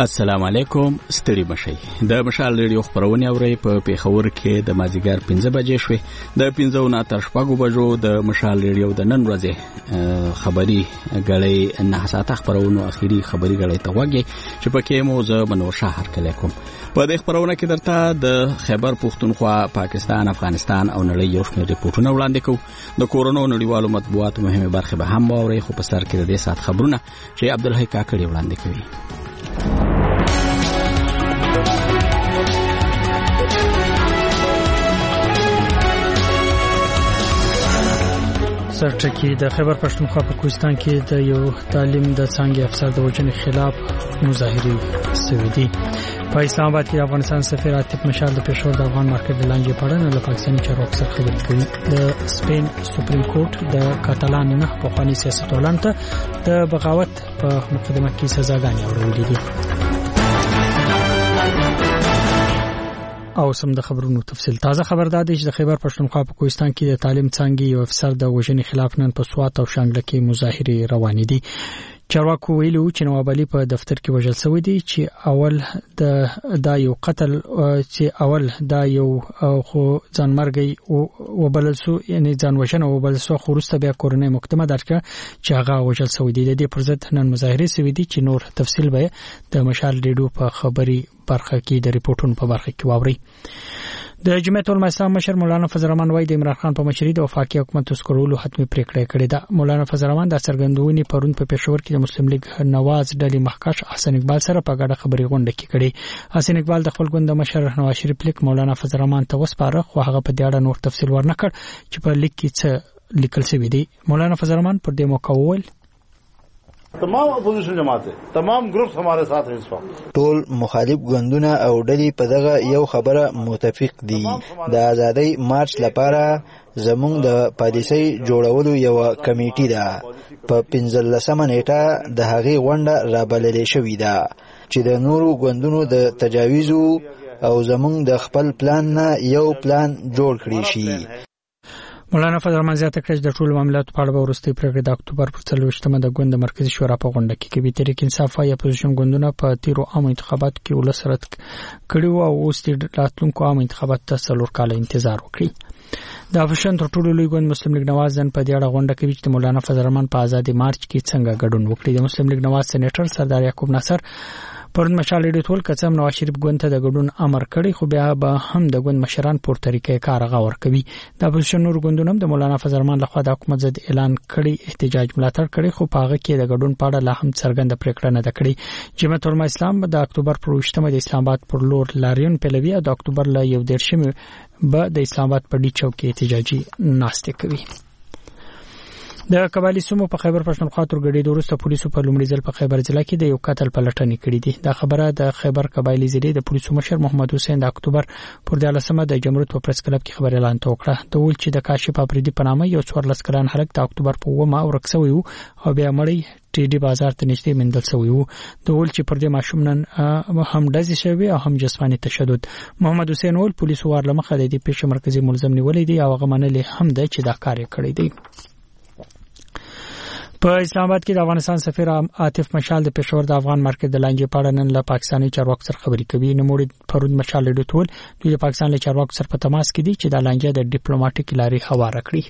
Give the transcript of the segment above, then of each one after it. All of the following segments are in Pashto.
السلام علیکم. ستړي مشي د مشال ریډیو خبرونه اوري په پیښور کې د مازیګر 5 بجې شوې. د 5 نه تر 6 بجو د مشال ریډیو د نن ورځې خبري غړې نه ساته خبرونه اخیری خبري غړې ته وګي چې پکې مو زه بنور شهر کله کوم. په دې خبرونه کې درته د خیبر پښتونخوا، پاکستان، افغانستان او نړۍ یو شمېر ریپورتونه وړاندې کوو. د کورونو نړیوالو مطبوعاتو مهمه برخه به هم اوري، خو په سر کې د دې سات خبرونه چې عبدالحی کاکړي وړاندې کوي. سرټکی د خیبر پښتونخوا په کوهستان کې د یو تعلیم د څنګه افسر د وژنې خلاف مظاهره شوې دي. په اسلام آباد کې د افغانستان سفیر عاطف مشال د پېښور د افغان مارکیټ د لانجې په اړه له پاکستاني چارواکو سره خبرې کړې. د سپین سپریم کورټ د کاتالان نه پخواني سیاستوالان ته د بغاوت په مقدمه کې سزاګانې اورولې دي. او سم د خبرونو تفصیل. تازه خبر ده چې د خیبر پښتونخوا په کوهستان کې د تعلیم څنګه یو افسر د وژنې خلاف نن په سوات او شانګله کې مظاهره روانې دي. چارواکو ویلو چې نواب علي په دفتر کې وژل شوی دی، چې اول دا یو قتل چې اول دا یو خو ځانمرګي وبلل سو، یعنی ځان وژنه وبلل سو، خو وروسته بیا کورنۍ محکمه درکړه چې هغه وژل شوی دی. د دې پر ضد نن مظاهره شوې دي چې نور تفصیل به د مشال ریډیو په خبري برخه کې د ریپورتونو په برخه کې واوري. د جمعیت العلماء مشر مولانا فضل الرحمن وای د عمران خان په مشرۍ د وفاقي حکومت تسکرولو حتمي پریکړه کړې ده. مولانا فضل الرحمن د څرګندونې پرون په پېښور کې د مسلم لیگ نواز ډلې مخکښ حسن اقبال سره په ګډه خبري غونډه کې کړې. حسن اقبال د خپل ګوند مشر نواز شریف لیک مولانا فضل الرحمن ته وسپاره، خو هغه په دې اړه نور تفصیل ورنکړ چې په لیک کې څه لیکل شوی دی. مولانا فضل الرحمن پر دې موقع وویل تمام اپوزیشن جماعت تمام گروپس हमारे साथ हैं इस वक्त. ټول مخالف ګوندونه او ډلې په دغه یو خبره متفق دي. د ازادۍ مارچ لپاره زموږ د پالیسۍ جوړولو یو کمیټه ده. په 15 نیټه د هغې غونډه رابللې شوې ده چې د نورو ګوندونو د تجاویز او زموږ د خپل پلان نه یو پلان جوړ کړی شي. مولانا فضل الرحمن زیاته کړ چې د ټولو معاملاتو په اړه به وروستۍ پریکړه د اکتوبر پر 24مه د ګوند مرکزی شورا په غونډه کې کوي. تحریک انصاف وايي اپوزیشن ګوندونه په تیرو عامو انتخاباتو کې ولس رد کړي او اوس د راتلونکو عامو انتخاباتو ته 4 کال انتظار وکړي. د اپوزیشن تر ټولو لوی ګوند مسلم لیگ نواز نن په دې اړه غونډه کوي چې مولانا فضل الرحمن په آزادۍ مارچ کې څنګه ګډون وکړي. د مسلم لیگ نواز سېنیټر سردار یعقوب ناصر پرون مشال ریډیو ټول قسم نواز شریف ګوند ته د ګډون امر کړی، خو بیا به هم د ګوند مشران پور طریقې کار غوړ کوي. د اپوزیشن نور ګوندونو د مولانا فضل الرحمن لخوا د حکومت ضد اعلان کړی احتجاج ملاتړ کړی، خو په هغه کې د ګډون په اړه لا هم څرګنده پریکړه نه ده کړې. جمعیت العلماء اسلام د اکتوبر پر 28مه د اسلام آباد پر لور لاریون پیلوي او د اکتوبر ل 11مه به د اسلام آباد په ډی چوک کې احتجاجي ناشته کوي. د قبایلی سیمو په خیبر پښتونخوا ترګړې د وروسته پولیسو په لومړي ځل په خیبر ضلع کې د یو قتل پلټنې کړې دي. دا خبره د خیبر قبایلی ضلع د پولیسو مشر محمد حسین د اکتوبر پر 14مه د جمهوریت په پریس کلب کې خبر اعلان وکړه. د ول چې د کاشف افریدي په نامه یو 14 کلن هلک د اکتوبر په 9مه ورکسوي او بیا مړی ټیډي بازار ته نږدې مندل شوی وو. د ول چې پر دې ماشوم نن هم ډزې شوی او هم جسماني تشدد. محمد حسین ول پولیسو ورلمخه د دې پیښې مرکزی ملزم نیولې دي او هغه منلې هم ده چې دا کار کړی دی. په اسلام آباد کې د افغانستان سفیر عاطف مشال د پېښور د افغان مارکیټ د لانجې په اړه نن له پاکستاني چارواکو سره خبرې کوي. نوموړي پرون مشال ریډیو ټول د پاکستان له چارواکو سره په تماس کې دي چې د لانجې د ډیپلوماټیک لارې هواره کړي.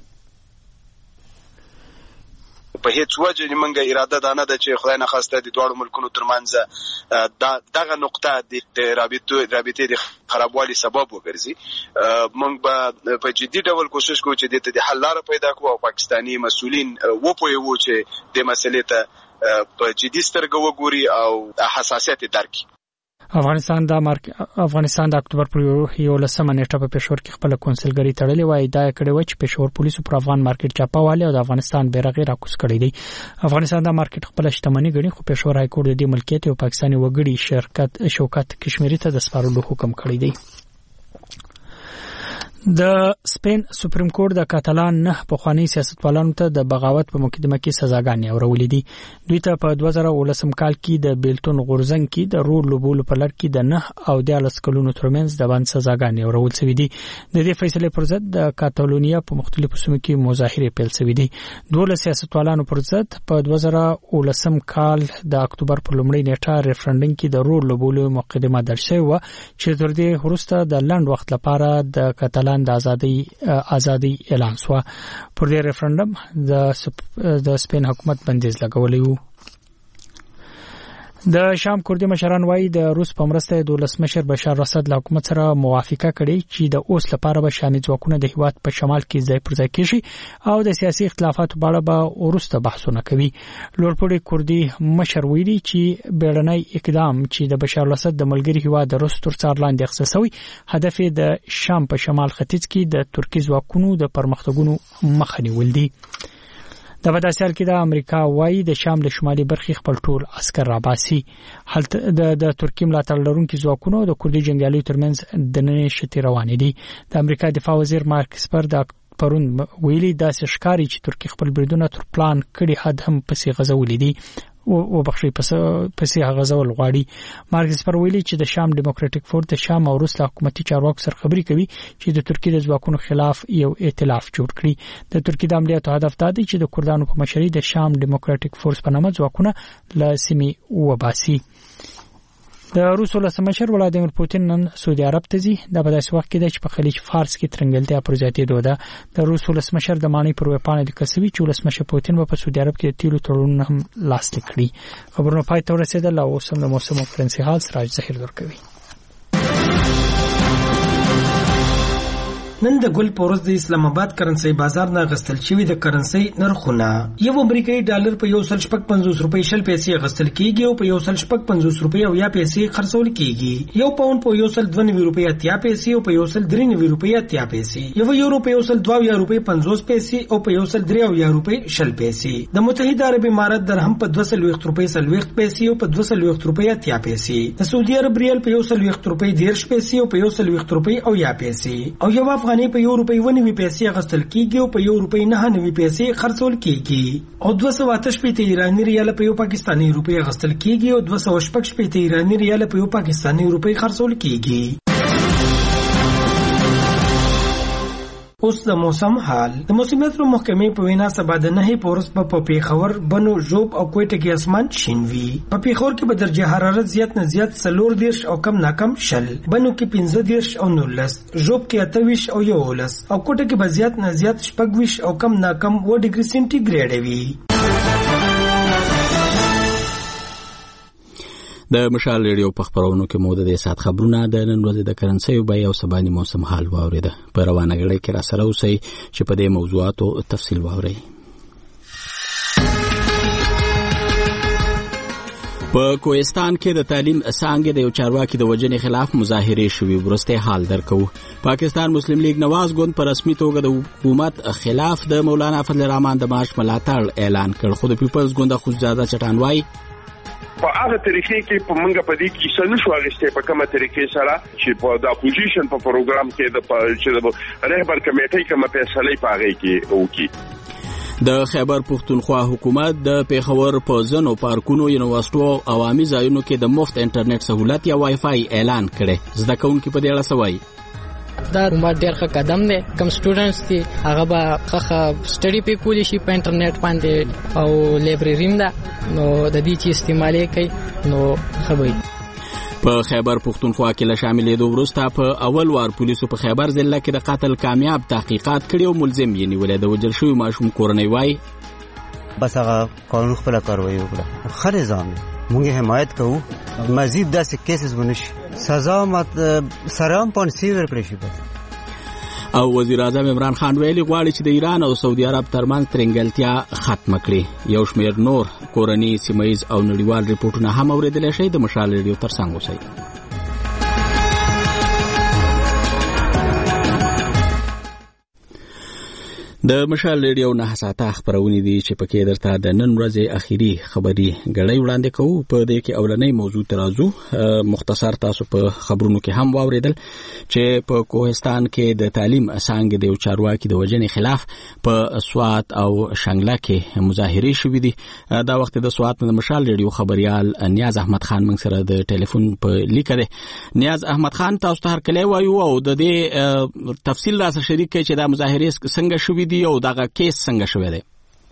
په هیڅ وجه نیمګه اراده ده نه ده چې خدای نه خواسته د دوه ملکونو ترمنځ دغه نقطه د رابطې د خرابوالي سبب وګرځي. موږ به په جدي ډول کوشش کوو چې د حل لاره پیدا کړو او پاکستاني مسؤلین وپوهوو چې د مسلې ته په جدي سترګه وګوري او حساسیت درک کړي. افغانستان د اکتوبر پر 11مه نیټه په پېښور کې خپل کونسلګری تړلې وای. دا کړي و چې پېښور پولیسو پر افغان مارکیټ چاپاواله او د افغانستان بیرغ راکوس کړی دی. افغانستان د مارکیټ خپل شتمنۍ غني، خو پېښور های کور د دې ملکیت او پاکستاني وګړي شوکت کشمیری ته د سپارلو حکم کړی دی. د سپین سپریم کورټ د کاتالان نه پخوانی سیاستوالانو ته د بغاوت په مقدمه کې سزاګانې اورولې دي. دوی ته په 2019 کال کې د بیلټون غورځنګ کې د رول لوبولو په لړ کې د 9 او 10 کلونو ترمنځ د باندې سزاګانې اورول شوې دي. د دې فیصلې پر ضد د کاتالونیا په مختلفو سیمو کې مظاهرې پیل شوې دي. 12 سیاستوالانو پر ضد په 2019 کال د اکتوبر په لومړۍ نیټه ریفرندم کې د رول لوبولو مقدمه درج شوې و چې تر دې وروسته د لنډ وخت لپاره د کاتالان د ازادي اعلان شو. پر دې ریفرندم د سپین حکومت بندیز لګولې و. د شام کردي مشران وایي د روس په مرسته د ولسمشر بشار اسد له حکومت سره موافقه کړې چې د اوس لپاره به شامل ځواکونه د هیواد په شمال کې ځای پر ځای کړي او د سیاسي اختلافاتو په اړه به ورسته بحثونه کوي. لوړپوړي کردي مشر ویلي چې بیړنی اقدام چې د بشار اسد د ملګری هیواد د روس تر څار لاندې اختصاصوي هدف د شام په شمال ختیځ کې د ترکی ځواکونو د پرمختګونو مخه نیول دي. د بداسیال کې د امریکا وایي د شام د شمالي برخې خپل ټول عسكر راباسي. هلته د ترکی ملاتړ لرونکو ځواکونو د کردي جنگیالیو ترمنځ د نن شتي روان دي. د امریکا دفاع وزیر مارک اسپر د پرون ویلي داسې ښکاري چې ترکی خپل بریدونه تر پلان کړي حد هم پسې غزولې دي او بخښي پسې غزول غواړي. مارک اسپر ویلي چې د شام ډیموکراټیک فورس د شام او روس له حکومتي چارواکو سره خبرې کوي چې د ترکی د ځواکونو خلاف یو ائتلاف جوړ کړي. د ترکی د عملیاتو هدف دا دی چې د کردانو په مشرۍ د شام ډیموکراټیک فورس په نامه ځواکونه له سیمې وباسي. د روس ولسمشر ولادیمیر پوتین نن سعودي عرب ته ځي. د بداسي وخت کې د په خلیج فارس کې ترنګلتیا پر زیاتېدو ده. د روس ولسمشر د مانی پر وپانې د کسوي چې ولسمشر پوتین په سعودي عرب کې د تیلو تړون هم لاسلیک کړی. خبرونه پای ته ورسېدل او اوس هم د موسم فرانسې حال سراج ظهیر درکوي. نن د ګل پورز د اسلام آباد کرنسي بازار نه غستل شوی د کرنسي نرخونه یو امریکایي ډالر په 1.50 روپۍ شل پیسې غستل کیږي او په 1.50 روپۍ او یا پیسې خرڅول کیږي. یو پاوند په 1.92 روپۍ اتیا پیسې او په 1.93 روپۍ اتیا پیسې. یو یورو په 1.2 روپۍ 50 پیسې او په 1.3 روپۍ شل پیسې. د متحده عرب امارات درهم په 200 روپۍ 40 پیسې او په 200 روپۍ اتیا پیسې. د سعودي عرب ریال په 100 روپۍ 10 پیسې او په 100 روپۍ او یا پیسې. او یو افغاني په 1 روپۍ 90 پیسې غستل کیږي او په 1 روپۍ 99 پیسې خرڅول کیږي. او 280 ایرانی ریال په یو پاکستانی روپۍ غستل کیږي او 280 ایرانی ریال په یو پاکستانی روپۍ خرڅول کیږي. اوس د موسم حال. د موسمیات محکمې په وینا سبا د 9 پورس په پیښور بنو ژوب او کوټه کې اسمان شین وي. په پیښور کې به درجه حرارت زیات نه زیات 40 او کم نه کم 10. بنو کې 15 او 19. ژوب کې 28 او 11 او کوټه کې به زیات نه زیات 26 او کم نه کم 1 ډیګري سنټیګریډ وي. د مشال ریډیو په خبرونو کې مو د سات خبرونه د نن ورځې د کرنسي او بیا او سباني موسم حال واوریده. په روانه غړي کې را سره اوسئ چې په دې موضوعاتو تفصیل واورئ. په کوهستان کې د تعلیم څنګه د یو چارواکي د وجنې خلاف مظاهرې شوې. ورسته حال درکو. پاکستان مسلم لیگ نواز ګوند په رسمي توګه د حکومت خلاف د مولانا فضل الرحمن د مارچ ملاتړ اعلان کړ. خو د پیپلز ګوند خصوصا چټان وایي په هغه طریقې کې په منګه په دې کې څه نشو اغسته په کومه طریقې سره چې په د اپوزیشن په پروګرام کې د رهبر کمیټې کومه فیصله پاږي کې وکي. د خیبر پختونخوا حکومت د پیښور په ځنو پارکونو یونیورسيټو او عوامي ځایونو کې د مفت انټرنیټ سہولت یا وای فای اعلان کړي. زده کوونکي په دې اړه سوای دا کومه ډېر ښه قدم دی. کوم سټوډنټس دي هغه به ښه سټډي په کولی شي په انټرنیټ باندې او لایبرری هم ده نو د دې چې استعمالي کوي نو خبري. په خیبر پختونخوا کې له شاملېدو وروسته په اول وار پولیسو په خیبر ضلع کې د قتل کامیاب تحقیقات کړي او ملزم یې نیولې. د وژل شوي ماشوم کورنۍ وایي بس هغه قانون خپل کاروي وکړه. خل نظام موږ حمایت کوو مزید داسې کیسز ونشي سزا مت سرام پانسی ورکړي شي. او وزیر اعظم عمران خان ویلي غواړي چې د ایران او سعودي عرب ترمنځ ترنګلتیا ختم کړي. یو شمېر نور کورني سیمایز او نړیوال ریپورتونه هم اوریدل شي. د مشال ریډیو ترڅنګ اوسئ. د مشال ریډیو نه حساته خبرونه دي چې پکې درته د نن ورځې اخیری خبري غړۍ وړاندې کوو. په دې کې اولنۍ موضوع ترازو مختصر تاسو په خبرونو کې هم واوریدل چې په کوهستان کې د تعلیم څنګه د چارواکي د وجنې خلاف په سوات او شنګلا کې مظاهره شوې دي. دا وخت د سوات د مشال ریډیو خبريال نیاز احمد خان موږ سره د ټلیفون په لیکره. نیاز احمد خان تاسو ته هر کله وایو او د دې تفصیل را سره شریک کړئ چې دا مظاهره څنګه شوې او دغه کیس څنګه شوی دی.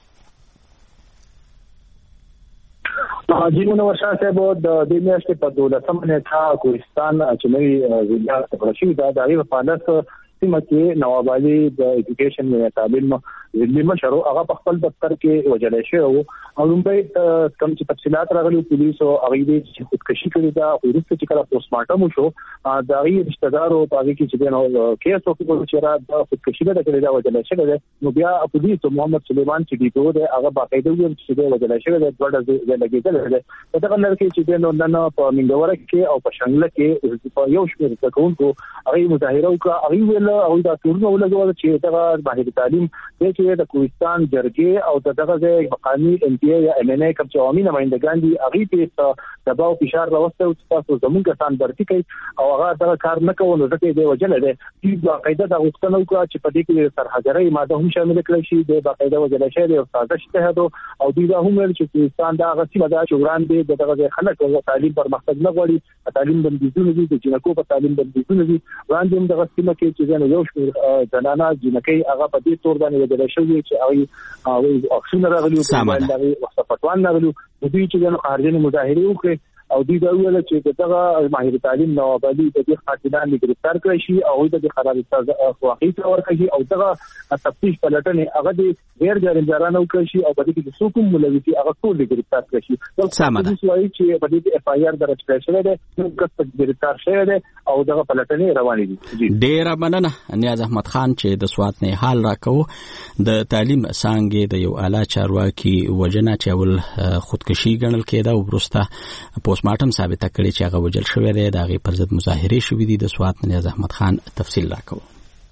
جنون ورشا صاحب د دې میاشتې په 12 نیټه کوهستان چې نوی ضلع تبرشي دا د غیر فعالیت سیمه کې نواب علي د ایجوکیشن او تعلیم ضلع مشر هغه په خپل دفتر کې وجلې شو او لومبي کوم چې تفصيلات راغلي پولیسو هغه دې چې خودکشي کړې ده او ورته چې کله پوسټ مارټم شو دا غي رشتہ دارو په هغه کې چې نو کیس او چې را د خودکشي ده کړې ده وجلې شوی نو بیا پولیسو محمد سلیمان چې ډیپو ده هغه باقاعده ویل چې ده وجلې شوی ده ډوډه لګیدل ده دا څنګه کې چې نو نن په منګور کې او په شنګله کې په یو شمېر تکونکو هغه مظاهره وکړه هغه ویل او دا ټولنه ولګول چې دا باندې تعلیم چې د کوهستان جرګې او دغه ځای مقامي ام پی یا ام ان ای کوم چې عوامي نمائندګان دي هغه ته دباو فشار راوستل چې تاسو زموږ کسان برتي کوي او هغه دا کار نه کوي نو ځکه دی وجل ده چې باقاعده د غوښتنو کوي چې په دې کې سرحاضرۍ ماده هم شامل کړي شي د باقاعده وجل شي او سازش ته او دوی دا هم ویل چې کوهستان دا غسی مده چوران دي دغه ځای خلک او تعلیم پر مقصد نه غواړي تعلیم بندیزونه دي چې جنکو په تعلیم بندیزونه دي وړاندې هم دغه سیمه کې چې یو شمېر زنانه جنکۍ هغه په دې تور باندې وجل شي چې او اکشن راغلی او باندې وصفتوان راغلی دوی چې نو خارجي مظاهره وکړي او دوی دا ویل چې دغه ماهر تعلیم نواب علي د دې خاطران گرفتار کړی شي او د خرابې سزا واقعي ورکړي او دغه تفتیش پلټنې هغه د غیر جرمدارانه وکړي شي او په دې کې د حکومت ملوثي هغه ټول گرفتار کړي شي د سوالي چې په دې اف آی آر درج کړی شوی دی نو کس گرفتار شوی دی او دغه پلټنې روانې دي. ډیر مننه نیاز احمد خان چې د سوات نه حال راکو. د تعلیم څنګه د یو اعلی چارواکي وجنه چې ول خودکشي ګڼل کېده او ورسته پوسټ مارټم ثابت کړي چې هغه وجل شوی دی د هغې پر ضد مظاهرې شوې دي. د سوات نیاز احمد خان تفصیل راکوه.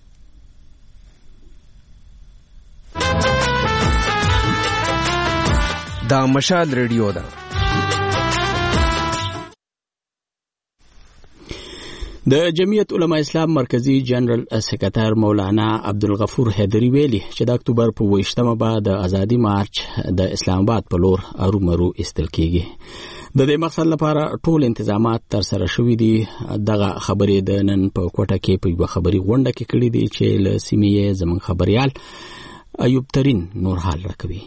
دا مشال ریډیو ده. د جمعیت علماء اسلام مرکزی جنرال سکرټر مولانا عبدالغفور حیدری ویلي چې د اکتوبر په 28مه به د ازادي مارچ د اسلام آباد په لور ارومرو استل کیږي. د دې مقصد لپاره ټول انتظامات تر سره شوي دي. دغه خبرې د نن په کوټه کې په یو خبري غونډه کې کړې دي چې له سیمې زمون خبريال ایوب ترين نور حال راکوي.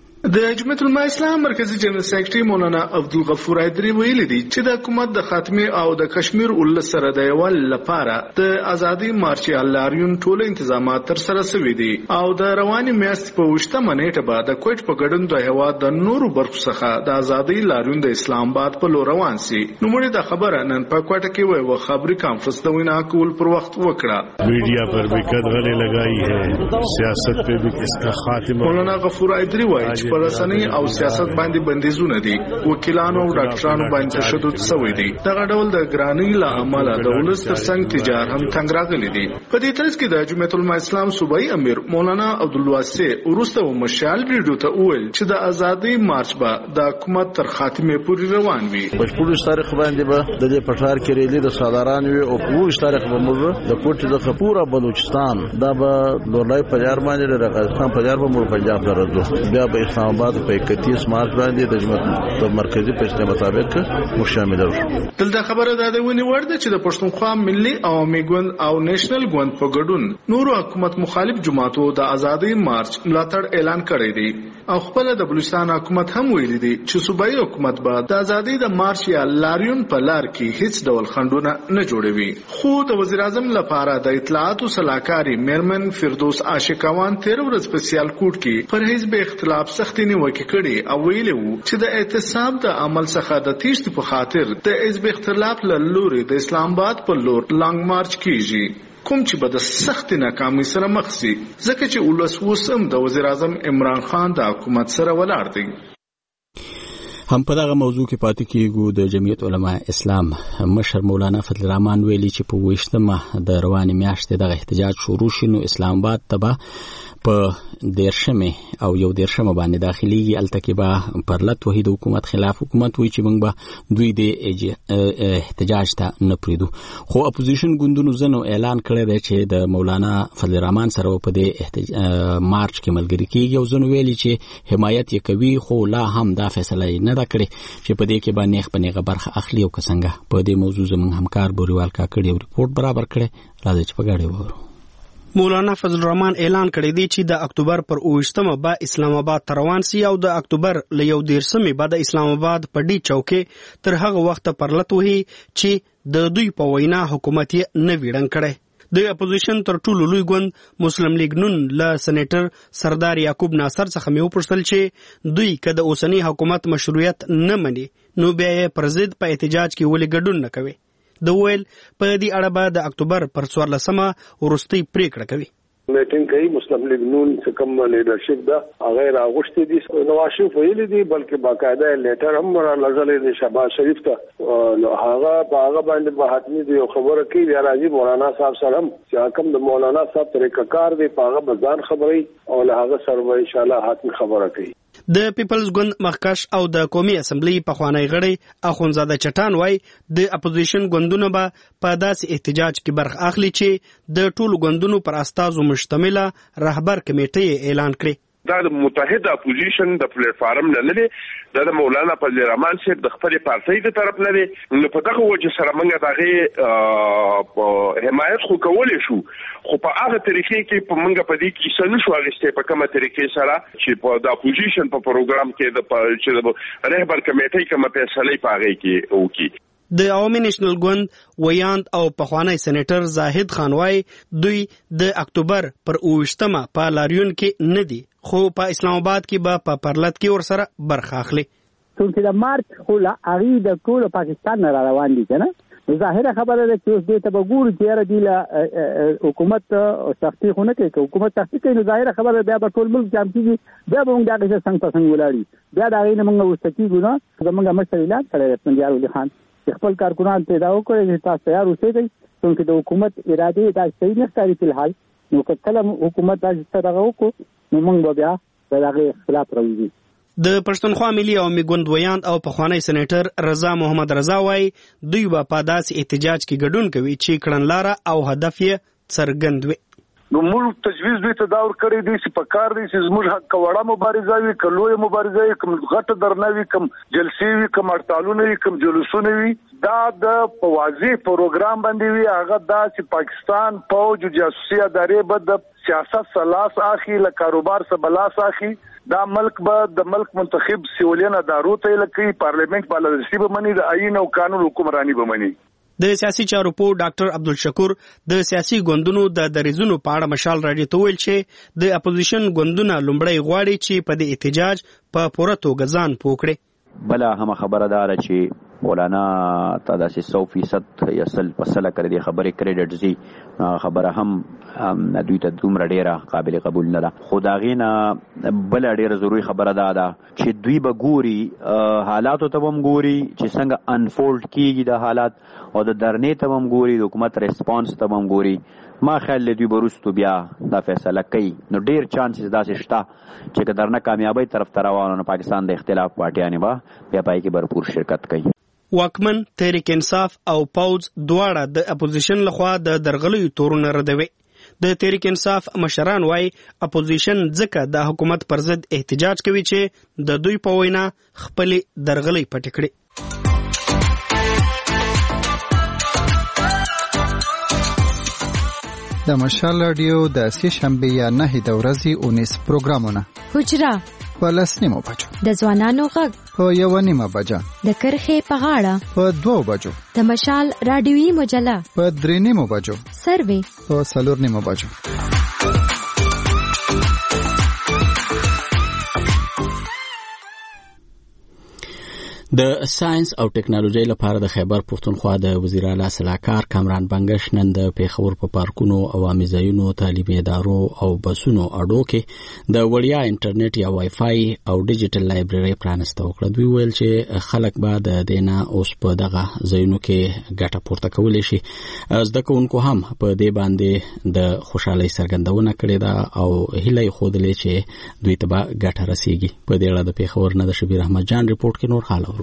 د جمعیت علماء اسلام مرکزی جنرال سیکریټری مولانا عبدالغفور حیدری ویلي دي چې د حکومت د خاتمه او د کشمیر ولس سره د یوال لپاره د ازادي مارچ لاریون ټول انتظامات تر سره شوي دي او د رواني میاشتې په 28مه نیټه به د کوټ په ګډون د هوا د نورو برخو څخه د ازادي لاریون د اسلام آباد په لور روان سي. نو موږ د خبره نن په کوټه کې وو خبري کانفرنس د وینا کول پر وخت وکړه. میډیا پر بھی قدغنی لگائی ہے, سیاست پہ بھی اس کا خاتمہ. مولانا غفور حیدری وایي پر رسنۍ او سیاست باندې بندیزونه دي, وکیلانو او ډاکټرانو باندې تشدد شوی دی. دغه ډول د ګرانی له امله د ولس ترڅنګ تجارت هم تنګ راغلی دی. په دې ترڅ کې د جمعیت علماء اسلام صوبایي امیر مولانا عبدالواسع ورسته مشال ریډیو ته وویل چې د ازادي مارچ به د حکومت تر خاتمه پورې روان وي. په 14 تاریخ باندې به د دې پټار کې ریلی د سالاران وي او 15 تاریخ به موږ د کوټ د خپوره بلوچستان دا به لورلای پجار باندې د راغستان پجار به موږ پنجاب ته راځو. بیا به اسلام آباد په 31 مارچ باندې د جمعیت مرکزی فیصله مطابق مو شامل شو. دلته خبره ده ونی ورده چې د پښتونخوا ملي عوامي ګوند او نېشنل ګوند په ګډون نورو حکومت مخالف جماعتو د ازادي مارچ ملاتړ اعلان کړی دی او خپل د بلوچستان حکومت هم ویلي دی چې صوبایي حکومت به د ازادي د مارچ یا لاریون په لار کې هیڅ ډول خنډونه نه جوړوي. خو د وزیر اعظم لپاره د اطلاعات او سلاکاري میرمن فردوس عاشقوان 13 ورځ په سیالکوټ کې پر حزب اختلاف سختي نیوکه کړي او ویلي وو چې د اعتصاب د عمل څخه د تیښتې په خاطر د حزب اختلاف له لوري د اسلام آباد په لور لانګ مارچ کیږي, کوم چې به د سخت ناکامۍ سره مخ شي ځکه چې ولس وسم د وزیر اعظم عمران خان د حکومت سره ولاړ دی. هم په دغه موضوع کې پاتې کېږو. د جمعیت علماء اسلام مشر مولانا فضل الرحمن ویلي چې په 28مه د رواني میاشتې دغه احتجاج شروع شي نو اسلام آباد ته به په 13 او 11 باندې داخليږي التکبه پرلط وحید حکومت خلاف حکومت وی چې موږ به دوی د احتجاج ته نه پریدو خو اپوزیشن ګوندونو زنو اعلان کړی دی چې د مولانا فضل الرحمن سره په دې مارچ کې ملګری کیږي او زنو ویلي چې حمایت یې کوي خو لا هم دا فیصله نه ده کړې چې په دې کې به نیغ په نیغه برخه اخلي او څنګه په دې موضوع زموږ همکار بوریوال کاکړ یو ریپورت برابر کړي راځي چې په غاړه وورو. مولانا فضل الرحمن اعلان کړی دی چې د اکتوبر پر 28مه به اسلام آباد ته روان سي او د اکتوبر ل 11مه به د اسلام آباد په ډی چوکې تر هغه وخت پرلط وهي چې د دوی په وینا حکومت یې نه ویډن کړي. د اپوزیشن تر ټولو لوی ګوند مسلم لیگ نون له سېنیټر سردار یعقوب ناصر څخه مې وپوښتل چې دوی کله اوسنی حکومت مشروعیت نه مني نو بیا یې پر ضد په احتجاج کې ولې ګډون نه کوي. د ویل په دې اړه به د اکتوبر پر 14مه ورستۍ پریکړه کوي. میټینګ کوي مسلم لیگ نون څخه کوم لیډرشپ دا غیر اغوشتي دي نواز شریف ویلي دي بلکې باقاعده لیټر هم راغلی دی شهباز شریف ته هغه باندې به حتمی دی خبره کوي یا راځي مولانا صاحب سره چې کوم د مولانا صاحب طریقه کار دی هغه بزان خبري او هغه سره ان شاء الله حتمی خبره کوي. د پیپلز ګوند مخکش او د قومي اسمبلی په خوانی غړي اخونزاده چټان وای د اپوزیشن ګوندونو به په داسې احتجاج کې برخه اخلي چې د ټولو ګوندونو پر استازو مشتمله رهبر کمیټه اعلان کړي. دا د متحد اپوزیشن د پلیټ فارم نه لري د مولانا فضل الرحمن صاحب د خپل پارټۍ د طرف نه لري نو په دغه وجه سره موږ دغه حمایت خو کولای شو خو په هغه طریقې کې په موږ په دې کې څنګه شو اغسته په کومه طریقې سره چې په د اپوزیشن په پروګرام کې د رهبر کمیټې کومه فیصله پاغي کې وکي. د عوامي نېشنل ګوند ویاند او پخوانی سېنیټر زاهد خان وای دوی د اکتوبر پر 28مه په لاریون کې نه دي خو په اسلام آباد کې به په پرلط کې ور سره برخه اخلي. څنګه د مارچ خو لا اغي د ټول پاکستان نه روان دي کنه ظاهره خبره ده چې اوس دې ته وګورو چې را دی له حکومت سختي خونه کوي حکومت سختي کوي ظاهره خبره بیا په ټول ملک جام کیږي بیا به موږ دغه څنګه څنګه ولاړی بیا دا غي نه موږ وستکیږو نه زموږ مشر اعلان کړی پنځه علي خان خپل کارکونان پیدا وکړي چې تاسو تیار اوسئ څنګه د حکومت اراده دا صحیح نه ښکاري په حال نو کله حکومت دا څه وکړو نو موږ بیا دغه خلاف راوځي. د پښتونخوا ملي عوامي ګوند ویاند او پخوانی سېنیټر رضا محمد رضا وای دوی په داسې احتجاج کې ګډون کوي چې کړنلاره او هدف یې څرګند وي. نو موږ تجویز دوی ته دا ورکړی دی چې په کار دی چې زموږ حق وړه مبارزه وي که لویه مبارزه وي کوم غټه درنه وي کوم جلسې وي کوم هړتالونه وي کوم جلوسونه وي دا د په واضح پروګرام باندې وي هغه دا چې پاکستان فوج جاسوسي ادارې به د سیاست سلاس اخی له کاروبار سره بلاس اخی دا ملک به د ملک منتخب سیولین ادارو ته لکه پارلیمنت بالادرسي به مني د آئین او قانون حکمرانی به مني. د سیاسي چارو په ډاکټر عبدالشکور د سیاسي ګوندونو د دریزونو په اړه مشال راډیو ته ویل چې د اپوزیشن ګوندونه لومړی غواړي چې په دې احتجاج په پوره توګه ځان پوه کړي. بله هم خبره ده چې مولانا تا داسې 100% یا 100% کړی دی خبرې کریډټ زی خبره هم دوی ته دومره ډیره قابل قبول نه ده خو د هغې نه بله ډیره ضروري خبره ده چې دوی به ګوري حالاتو ته به هم ګوري چې څنګه انفولډ کیږي د حالات او د درنې ته هم ګوري د حکومت ریسپانس ته هم ګوري. ما خیال له دوی وروستو بیا دا فیصله کوي نو ډیر چانسز داسې شته چې که درنه کامیابی طرف ته روانو نو پاکستان د اختلاف پارټیانې به بیا پای کې بھرپور شرکت کوي. واکمن تحریک انصاف او پوز دواړه د اپوزیشن لخوا د درغلیو تورونه ردوي. د تحریک انصاف مشران وای اپوزیشن ځکه د حکومت پر ضد احتجاج کوي چې د دوی په وینا خپل درغلي پټ کړي. د مشال رادیو د سې شنبه یا 9 د ورځې 19 پروګرامونه حجره په 10 بجو د ځوانانو غږ په 1 بجه د کرخې په غاړه په 2 بجو د مشال رادیوي مجله په 3 بجو سروي په 4 بجو. د ساينس او ټکنالوژي لپاره د خیبر پښتونخوا د وزیر اعلی صلاحکار کامران بنگش نن د پیښور په پارکونو عوامي ځایونو تعلیمي ادارو او بسونو اډو کې د وړیا انټرنیټ یا وای فای او ډیجیټل لایبرری پرانسته وکړه. دوی ویل چې خلک به د دینه اوس په دغه ځایونو کې ګټه پورته کولی شي. زده کوونکو هم په دې باندې د خوشحالۍ څرګندونه کړې ده او هیله یې ښودلې چې دوی ته به ګټه رسیږي. په دې اړه د پیښور نه د شبیر احمد جان ریپورت کې نور حال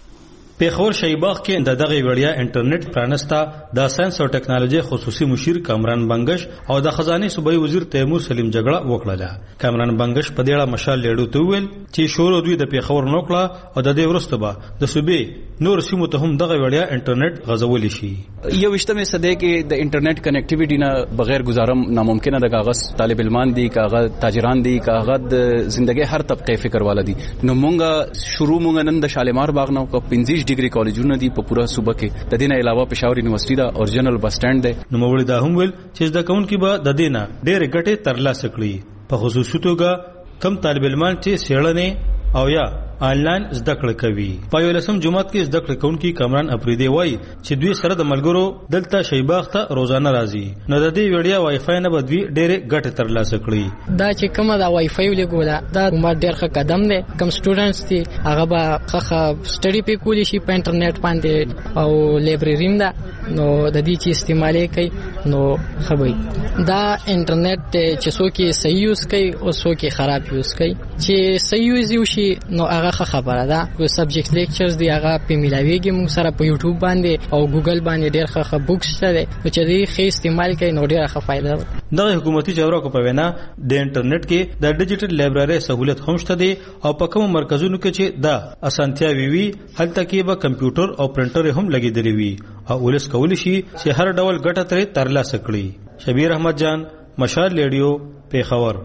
پیښور شایباغ کې د دغه وړیا انټرنیټ پرانستا د ساينس او ټکنالوژي خصوصي مشیر کامران بنگش او د خزانه صوبایي وزیر تیمور سلیم جګړه وکړه. کامران بنگش په دې اړه مشال لیډو ته ویل چې شروع دوی د پیښور نوکړه او د دې ورسته به د صوبې نور سیمو ته هم دغه وړیا انټرنیټ غځول شي. یو وشتمه صدې کې د انټرنیټ کنیکټیویټي نه بغیر گزارم ناممکنه ده. کاغذ طالب علمان دي، کاغذ تاجران دي، کاغذ زندګي هر طبقه فکر والا دي. نو مونږه شروع مونږ نن د شالمار باغ نو کو 15 ډیګري کالجونه دي په پوره صوبه کې. د دینه علاوه پېښور یونیورسيټي دا اورجنل بس سټاند دی. نو مولوی دا هم ویل چې د کونکي به د دینه ډېر ګټه ترلاسه کړي. په خصوصي توګه کم طالب علمان چې سیړنه او یا آنلاین زده کړه کوي. په یو لسم جمعات کې زده کړه کوونکي کامران اپریدي وای چې دوی سره د ملګرو دلته شایباغ ته روزانه راځي. نو د دې وړیا وای فای نه بدوي ډېر ګټه ترلاسه کړي. دا چې کومه دا وای فای ولګوله دا ما ډېر ښه قدم دی. کم سټوډنټس دي هغه به ښه سټډي پې کولی شي په انټرنیټ باندې او لایبرری دا نو د دې چې استعمال کوي نو خبري دا انټرنیټ چې څوک یې صحیح یوز کوي او څوک یې خراب یوز کوي. چې صحیح یوز وشي نو هغه خبره ده. کو سبجیکټ لیکچرز دی هغه په ملاویږي موږ سره په یوټیوب باندې او ګوګل باندې ډېر ښه بوکس شته چې دې ښه استعمال کوي نو ډېر ښه فائدہ ده. دغه حکومتي چارواکو په وینا د انټرنیټ کې د ډیجیټل لایبرری سہولت هم شته دي او په کوم مرکزونو کې چې دا اسانتیا وی هلته کې به کمپیوټر او پرنټر هم لګیدلی وي او ولس کولی شي چې هر ډول ګټه ترې ترلاسه کړي. شبیر احمد جان، مشال ریډیو، پیښور.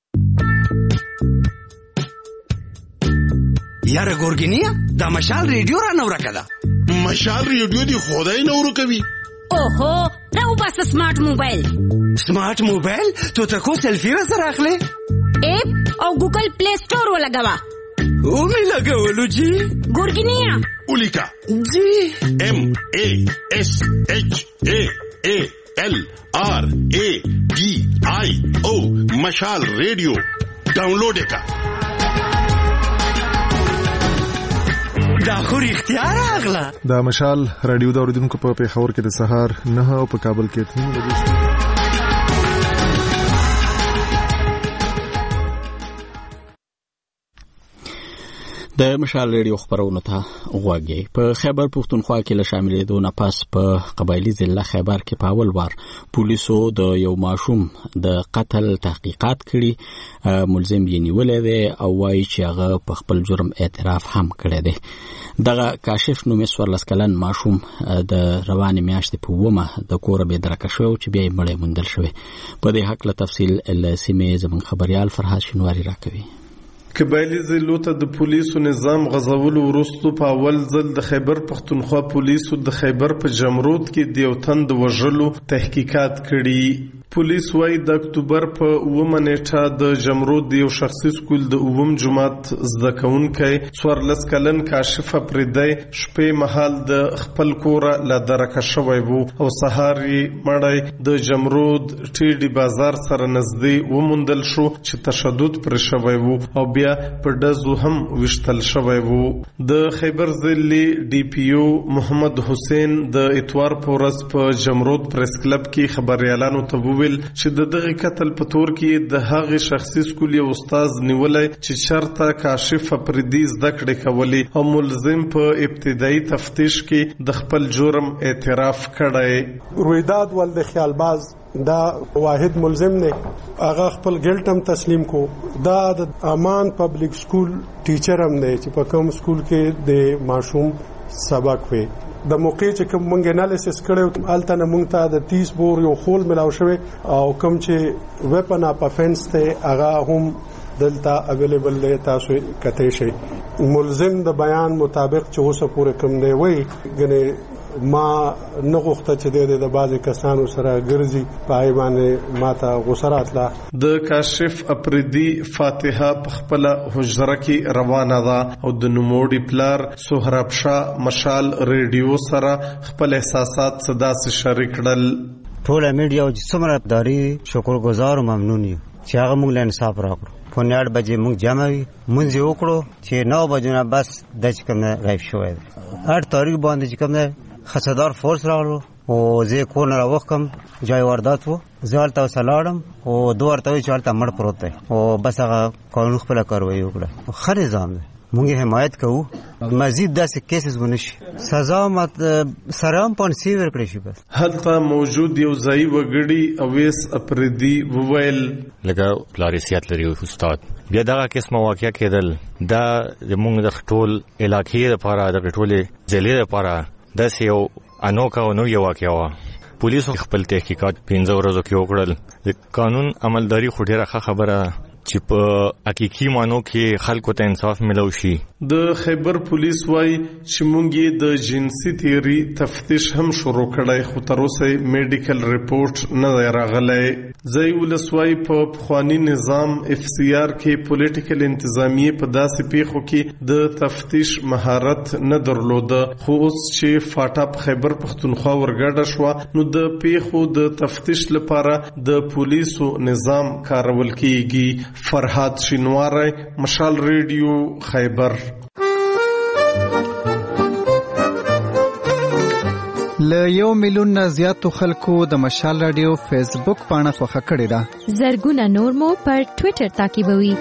یاره ګورګینیا دا مشال ریډیو را نو راکده. مشال ریډیو دی خدای نو ورکوي. اوهو راو بس سمارټ موبایل. سمارټ موبایل تو تکو سیلفی را سره اخلي اپ او ګوګل پلی سٹور ولګوا. او می لګولو جی ګورګینیا اولیکا جی MASHALRADIO مشال ریډیو ډاونلوډ کا. دا خو اختیار اغلا. دا مشال رادیو د اوریدونکو په پیښور کې د سهار 9 او په کابل کې 3 بجې. د مشال ریډیو خبرونه ته غوږی. په خیبر پښتونخوا کې له شاملېدو نه پس په قبایلی ضلع خیبر کې په اول وار پولیسو د یو ماشوم د قتل تحقیقات کړي. ملزم یې نیولې ده او وایي چې هغه په خپل جرم اعتراف هم کړی دی. دغه کاشف نومې 14 کلن ماشوم د روانې میاشتې په 9 د کور به درکه شو چې بیا یې مړی موندل شوی. په دې حق له تفصیل سیمې زموږ خبريال فرحات شنواری راکوي. قبایلی ضلعو ته د پولیسو نظام غزولو وروسته په اول ځل د خیبر پښتونخوا پولیسو د خیبر په جمرود کې د یو تن د وژلو تحقیقات کړي. پولیس وايي د اکتوبر په 9 نیټه د جمرود د یو شخصي سکول د 9 جماعت زده کوونکی 14 کلن کاشف اپریدی شپې مهال د خپل کور له درکه شوی وو او سهار یې مړی د جمرود ټیډي بازار سره نږدې وموندل شو چې تشدد پر شوی وو او بیا په ډزو هم وشتل شوی وو. د خیبر ضلع ډي پی او محمد حسین د اتوار پورس په جمرود پریس کلب کې خبريالانو ته چې د دغه قتل په تور کې د هغه شخصي سکول یو استاد نیولای چې شرطه کاشف اپریدی زده کړې کولی او ملزم په ابتدایي تفتیش کې د خپل جرم اعتراف کړی. رویداد ولد خیالباز دا واحد ملزم نه هغه خپل ګلټم تسلیم کو. دا د امان پبلک سکول ټیچر هم نه چې په کوم سکول کې د ماشوم سبق وي. د موقع چې کوم مونږ انالیسس کړو الته نه مونږ ته د 30 بور یو خول ملاو شوی او کوم چې ویپن اپ افنس ته هغه هم دلته اویلیبل دی، تاسو کته شي. ملزم د بیان مطابق چې اوسه پورې کوم دی وای غنه ما نه غوښته چې د بعض کسانو سره ګرځي پای باندې ماته غوسه راتله. د کاشف اپریدي فاتحه په خپل حجره کې روانه ده او د نوموړي پلار سهراب شاه مشال ریډیو سره خپل احساسات صدا سره شریک کړل. ټول میډیا او څومره داري شکرګزار او ممنون یو چې هغه موږ له انصاف راکړو. په 9 بجې موږ جمع وي مونږ یې وکړو چې 9 بجې نه بس د چې کوم غیب شوی دی. 8 تاریخ باندې چې کوم خصدار فورس راغلو او زه کور نه راوخم جای واردات وو زه هلته وسلاړم او دوه ورته وایي چې هلته مړ پروت دی او بس هغه قانون خپله کاروایي وکړه. ښه نظام دی مونږ حمایت کوو مزید داسې کیسز ونه شي سزا سره هم پانسي ورکړی شي. بس هلته موجود یو ځایي وګړي اویس اپریدي وویل لکه پلارسیات لري استاد بیا دغه قسمه واقعیا کېدل دا زموږ د ټول علاقې لپاره د ټولې ضلعې لپاره داسې یو انوکه او نوې واقعه وه. پولیسو خپل تحقیقات 15 ورځو کې وکړل. د قانون عملداري خو ډېره ښه خبره چې په حقیقي مانو کې خلکو ته انصاف ملو شي. د خیبر پولیس وایي چې مونږ د جنسي تیری تفتیش هم شروع کړی خو تر اوسه میډیکل ریپورت نه دی راغلی. ځای ولسوای په پخوانی نظام FCR کې پولیټیکل انتظامیه په داسې پیښو کې د تفتیش مهارت نه درلوده خو اوس چې فاټا په خیبر پښتونخوا ورګډه شو نو د پیښو د تفتیش لپاره د پولیسو نظام کارول کیږي. فرهاد شینواری مشال ریډیو خیبر. له 1 میلیون نه زیاتو خلکو د مشال رادیو فیسبوک پاڼه خوښه کړې ده. زرګونه نور مو پر ټوئیټر تعقیبوي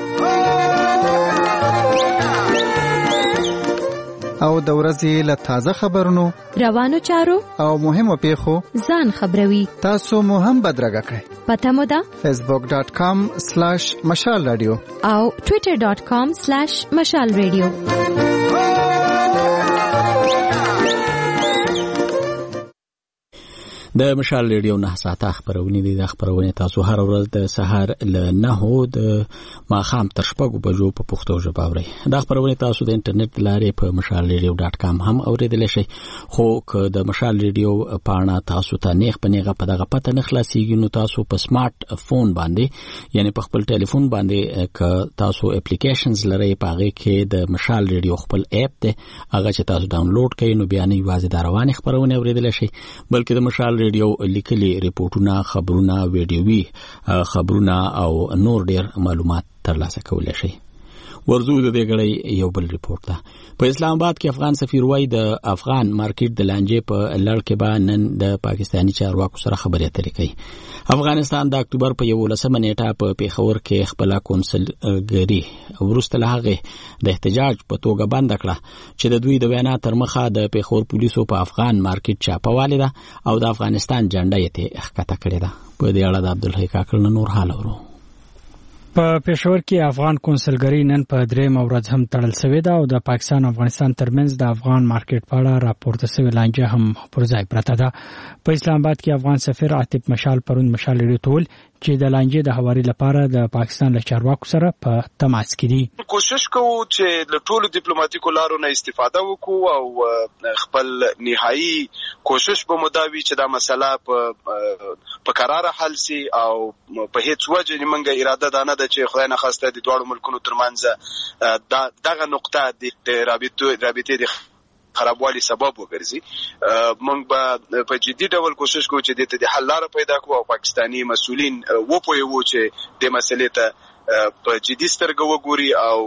او د ورځې له تازه خبرونو روانو چارو او مهمو پیښو ځان خبروي. تاسو مو هم بدرګه کړئ. پته مو ده facebook.com/مشال رادیو او twitter.com/مشال رادیو. د مشال ریډیو 9 ساعته خبرونه دي. د خبرونه تاسو هر ورځ د سهار ل 9 د ماخام تر 6 بجو په پښتو ژبه اورئ. د خبرونه تاسو د انټرنیټ لارې په mashalradio.com هم اوریدل شئ. خو که د مشال ریډیو پاڼه تاسو ته نیغ په نیغه په دغه پته نه خلاصيږي نو تاسو په سمارټ فون باندې یعنی په خپل ټلیفون باندې که تاسو اپلیکیشنز لرئ په هغه کې د مشال ریډیو خپل اپ دی هغه چې تاسو ډاونلوډ کړئ نو بیا نه یوازې د رواني خبرونه اوریدل شئ بلکې د مشال ریډیو لیکلي ریپورتونه خبرونه ویډیوي خبرونه او نور ډیر معلومات ترلاسه کولای شئ. ورزو د دې غړي یو بل ریپورت ده. په اسلام آباد کې افغان سفیر وای د افغان مارکیټ د لانجې په لړ کې به نن د پاکستاني چارواکو سره خبرې اترې کوي. افغانستان د اکتوبر په 11 نیټه په پیښور کې خپل کونسلګری ورسته له هغه د احتجاج په توګه بند کړه چې د دوی د وینا تر مخه د پیښور پولیسو په افغان مارکیټ چاپواله ده او د افغانستان جنډه یې ته ښکته کړې ده. په دې اړه د عبدالحی کاکړ نور حال ورو. په پېښور کې افغان کونسلګری نن په 3 ورځ هم تړل شوې ده او د پاکستان او افغانستان ترمنځ د افغان مارکیټ په اړه راپورته شوې لانجه هم پر ځای پرته ده. په اسلام آباد کې افغان سفیر عاطف مشال پرون مشال ریډیو ټول چې د لانجې د حواري لپاره د پاکستان له چارواکو سره په تماس کې دي. کوشش کوو چې له ټولو ډیپلوماټیکو لارو نه استفاده وکړو او خپل نهایی کوشش به مداوي چې دا مسله په قرار حل سي او په هیڅ وجه نیمګه اراده ده نه چې خدای نه خواسته د دوه ملکونو ترمنځ دغه نقطه د رابطې د خرابوالي سبب وګرځي. موږ به په جدي ډول کوشش کوو چې د حل لاره پیدا کړو او پاکستاني مسؤلین وپوهوي چې د مسلې ته په جدي سترګه وګوري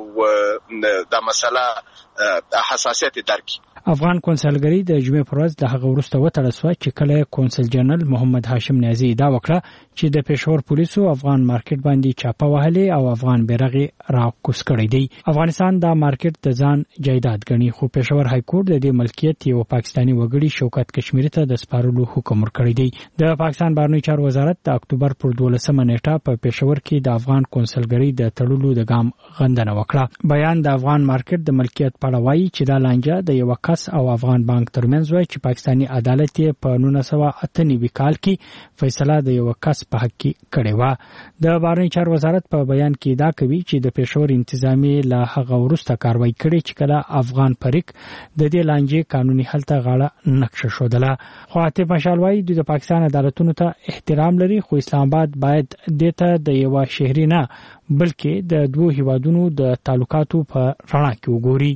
او د مسله حساسیت درک کړي. افغان کونسلګری د جمعې پر ورځ د هغه وروسته وتړل شو چې کله کونسل جنرال محمد هاشم نیازی دا وکړه چې د پېښور پولیسو افغان مارکیټ باندې چاپه وهلې او افغان بیرغ راکوس کړی دی. افغانستان دا مارکیټ د ځان جایداد ګڼي خو پېښور های کورټ د دې ملکیت یو پاکستانی وګړي شوکت کشمیری ته د سپارلو حکم ورکړی دی. د پاکستان بهرنیو چارو وزارت د اکتوبر پر 12 نیټه په پېښور کې د افغان کونسلګری د تړلو د ګام غندنه وکړه. بیان د افغان مارکیټ د ملکیت په اړه وایي چې دا لانجه د یو کس او افغان بانک ترمنځ وای چې پاکستاني عدالت یې په 1998 کال کې فیصله د یو کس په حق کې کړې و. د بهرنی چارو وزارت په بیان کې دا کوي چې د پېښور انتظامی له هغه وروسته کاروایی کړې چې کله افغان فریق د دې لانجې قانوني حل ته غاړه نقشه شودله. خو عاطف مشال وایي د پاکستان عدالتونو ته احترام لري، خو اسلام آباد باید دته د یو شهري نه بلکې د دوه هیوادونو د تعلقاتو په رڼا کې وګوري.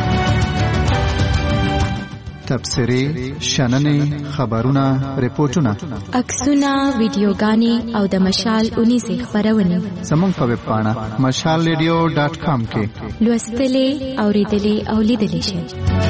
تبصرې، شننې، خبرونه، ریپورتونه، عکسونه، ویډیوګانې او د مشال 19 خبرونه زموږ په ویب پاڼه mashalradio.com کې لوستلې، اوریدلې او لیدلې شئ.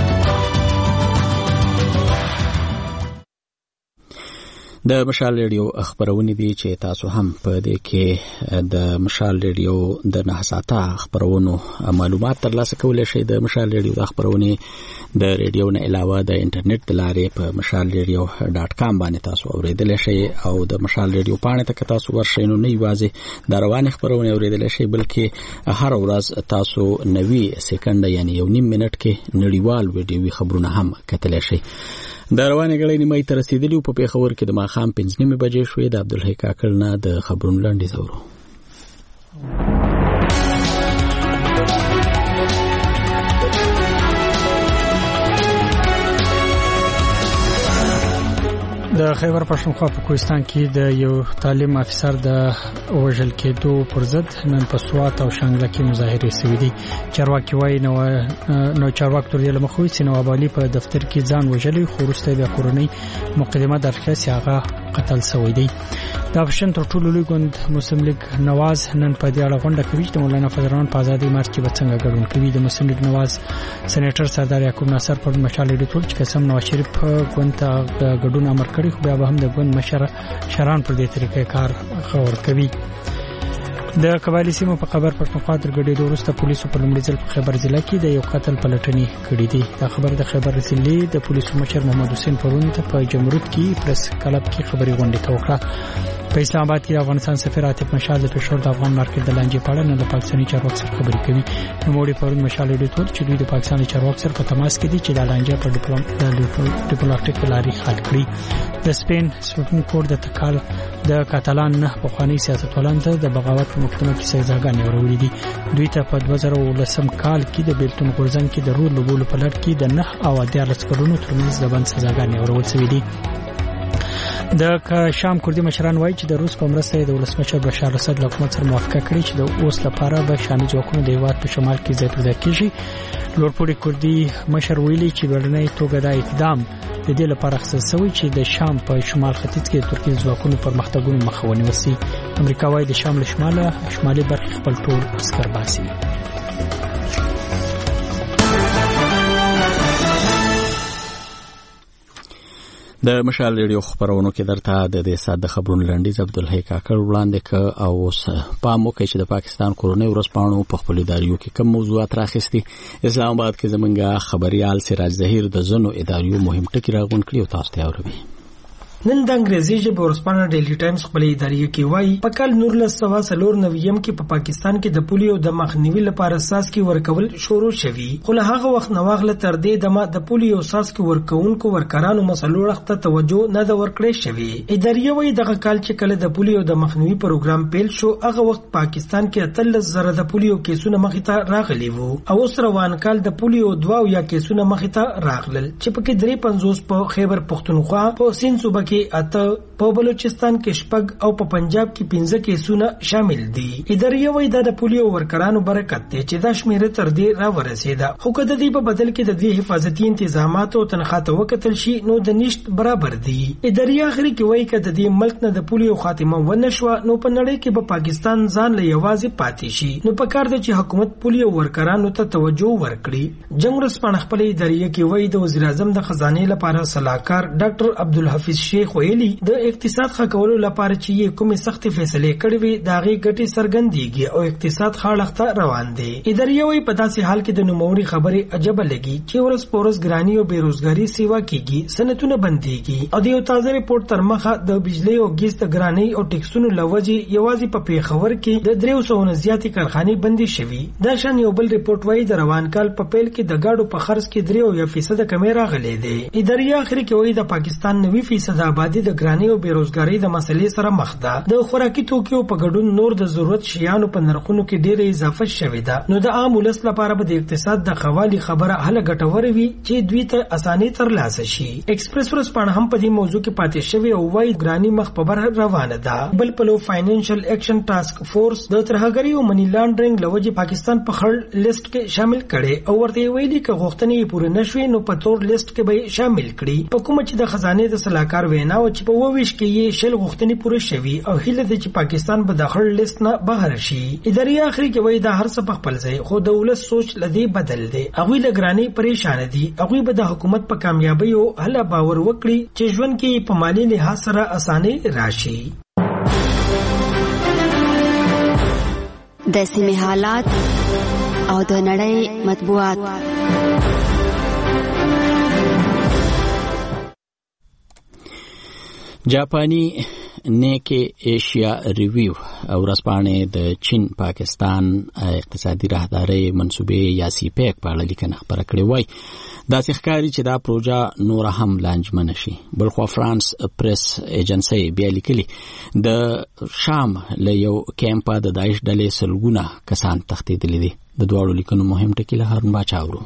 د مشال ریډیو خبرونه دي چې تاسو هم په دې کې د مشال ریډیو د 9 ساعته خبرونو معلومات ترلاسه کولای شئ. د مشال ریډیو د خبرونه د ریډیو نه علاوه د انټرنیټ د لارې په mashalradio.com باندې تاسو اوریدلای شئ او د مشال ریډیو پاڼې ته تاسو ورشئ نو نه یوازې د روانې خبرونه اوریدلای شئ بلکې هر ورځ تاسو 90 سکند یعنی 1.5 منټ کې نړیوال ویډیوي خبرونه هم کتلای شئ. د روانې غړې نیمه تر رسیدلی په پیښور کې د ماخام 5 بجې شوې. د عبدالحی کاکړ نه د خبرونو لاندې زورو. د خیبر پښتونخوا په کوهستان کې د یو تعلیم افسر د وژل کېدو پر ضد نن په سوات او شانګله کې مظاهره شوې دي. چارواکي وايي نو چارواکي تر دې لمخوي چې نواب علي په دفتر کې ځان وژلی، خو وروسته د کورنۍ مقدمه درکړه چې هغه قتل شوی دی. د افغان تر ټولو لوی ګوند مسلم لیگ نواز نن په دې اړه غونډه کوي چې مولانا فضل الرحمن په ازادي مارچ کې څنګه ګډون کوي. د مسلم لیگ نواز سېنیټر سردار یعقوب ناصر پر مشال ډیټول چې قسم نواز شریف ګوند ته ګډون امر کړی، خو بیا به هم د ګوند مشر شران پر دې طریقې کار خبر کوي. د قبایلی سیمو په خبر پښتونخوا تر ګډېدو وروسته پولیسو په لومړي ځل په خیبر ضلع کې د یو قتل پلټنې کړې دي. دا خبر د خیبر ضلع د پولیسو مشر محمد حسین پرون ته په جمرود کې پریس کلب کې خبري غونډه وکړه. په اسلام آباد کې افغانستان سفیر عاطف مشال د پېښور د افغان مارکیټ د لانجې په اړه د پاکستاني چارواکو سره خبرې کوي. نوموړي پرون مشال ډیټول چې دوی د پاکستاني چارواکو سره په تماس کې دي چې د لانجې په ډیپلوماټیک لارې حل کړي. د سپین سپریم کورټ د تکال د کاتالان نه پخوانی سیاستوالان ته د بغاوت په مقدمه کې سزاګانې ورولې دي. دوی ته په 2019 کال کې د بیلتون غورځنګ کې د رول لوبولو په لړ کې د 9 او 10 کلونو ترمنځ د بند سزاګانې ورول شوې دي. د شام کردي مشران وایي چې د روس په مرسته د ولسمشر بشار اسد له حکومت سره موافقه کړې چې د اوس لپاره به شامي ځواکونه د هیواد په شمال کې ځای پر ځای کېږي. لوړپوړي کردي مشر ویلي چې بیړنۍ توګه دا اقدام د دې لپاره اخیستل شوی چې د شام په شمال ختیځ کې د ترکیې ځواکونو پرمختګونو مخه ونیسي. امریکا وایي د شام له شمالي برخې خپل ټول عسکر باسي. د مشال ریډیو خبرونو کې درته د دې ساده خبرونو لنډیز عبدالحی کاکړ وړاندې ک او پام وکړي چې د پاکستان کورنۍ ورځپاڼو په خپل اداریو کې کوم موضوعات راخستي. اسلام آباد کې زمونږه خبريال سراج ظهیر د زنو اداریو مهم ټکی راغون کړی او تاسو ته اورئ. نن د انګریزي ژبې ورځپاڼه ډیلی ټایمز خپل ادارې کې وایي په کال 1994 کې په پاکستان کې د پولیو د مخنیوي لپاره ساسکي ورکول شروع شوي، خو له هغه وخت نه واغله تر دې دمه د پولیو ساسکي ورکوونکو ورکرانو مسلو وخت توجه نه د ورکړې شوی. ادارې وایي دغه کال چې کله د پولیو د مخنیوي پروګرام پیل شو هغه وخت پاکستان کې 13,000 د پولیو کیسونه مخې ته راغلي وو او اوس روان کال د پولیو 2 یا کیسونه مخې ته راغلل چې پکې 53 په خیبر پښتونخوا په سین صوبه کې اته په بلوچستان کې 6 او په پنجاب کې 15 کیسونه شامل دي. ادارې وایي دا د پولیو ورکرانو برکت دی چې دا شمیره تر دې را ورسېده، خو کله د دې په بدل کې د دې حفاظتي تنظیمات او تنخواته وکتل شي نو د نشټ برابر دي. ادارې اخري کې وایي کله د دې ملک نه د پولیو خاتمه ونشوه نو په نړۍ کې به پاکستان ځان له یوازې پاتې شي. نو په کار دی چې حکومت پولیو ورکرانو ته توجه ورکړي. جنگ ورځپاڼه خپل ادارې کې وایي د وزیر اعظم د خزانه لپاره صلاحکار ډاکټر عبدالحفیظ شیخ ویلي د اقتصاد ښه کولو لپاره چې کومې سختې فیصلې کړې وي د هغې ګټې څرګندېږي او اقتصاد ښه اړخ ته روان دی. اداریه وایي په داسې حال کې د نوموړي خبرې عجبه لګي چې ورځ په ورځ ګراني او بېروزګاري سیوا کېږي، صنعتونه بندېږي او د یو تازه رپورټ تر مخه د بجلۍ او ګیس د ګرانۍ او ټیکسونو له وجې یوازې په پېښور کې د 300 نه زیاتې کارخانې بندې شوي. دا شان یو بل رپورټ وایي د روان کال په پیل کې د ګاډو په خرڅ کې 3% کمی راغلی دی. اداریه اخر کې وایي د پاکستان 90% آبادی د ګرانۍ او بېروزګارۍ د مسلې سره مخ ده. د خوراکي توکیو په ګډون نور د ضرورت شیانو په نرخونو کې ډېره اضافه شوې ده. نو د عام ولس لپاره به د اقتصاد د خوالي خبره هله ګټوره وي چې دوی ته اساني ترلاسه شي. ایکسپریس ورځپاڼه هم په دې موضوع کې پاتې شوې او وایي ګراني مخ په بر روانه ده. بل پلو فاینانشل ایکشن ټاسک فورس د ترهګرۍ او منی لانډرینګ لوجې پاکستان په خړ لیست کې شامل کړي او ورته ویلي چې غوښتنې یې پوره نشوي نو په تور لیست کې به شامل کړي. په کومه چې د خزانه د صلاحکار وینا او چې په وویش کې یې شل غوښتنې پوره شوي او هیله ده چې پاکستان به د خړ لیست نه بهر شي. اداري اخري کې وایي دا هر څه په خپل ځای خو د ولس سوچ لدی بدل دی. هغوی له ګرانۍ پریشان دي. هغوی به د حکومت په کامیابی او هله باور وکړي چې ژوند کې په مالی لحاظ سره اساني راشي. د سیمې حالات او د نړۍ مطبوعات. جاپانی نیکه ایشیا ریویو او ورځپاڼې د چین پاکستان اقتصادي راهدارۍ منصوبې یا سیپیک په اړه لیکنه خپره کړې وای. داسې ښکاري چې دا پروژه نور هم لانجمنه شي. بلخوا فرانس پریس ایجنسی بیا لیکلي د شام له یو کیمپه د داعش ډلې سلګونه کسان تښتېدلي دي. د دواړو لیکنو مهم ټکي له هارون باچا اورو.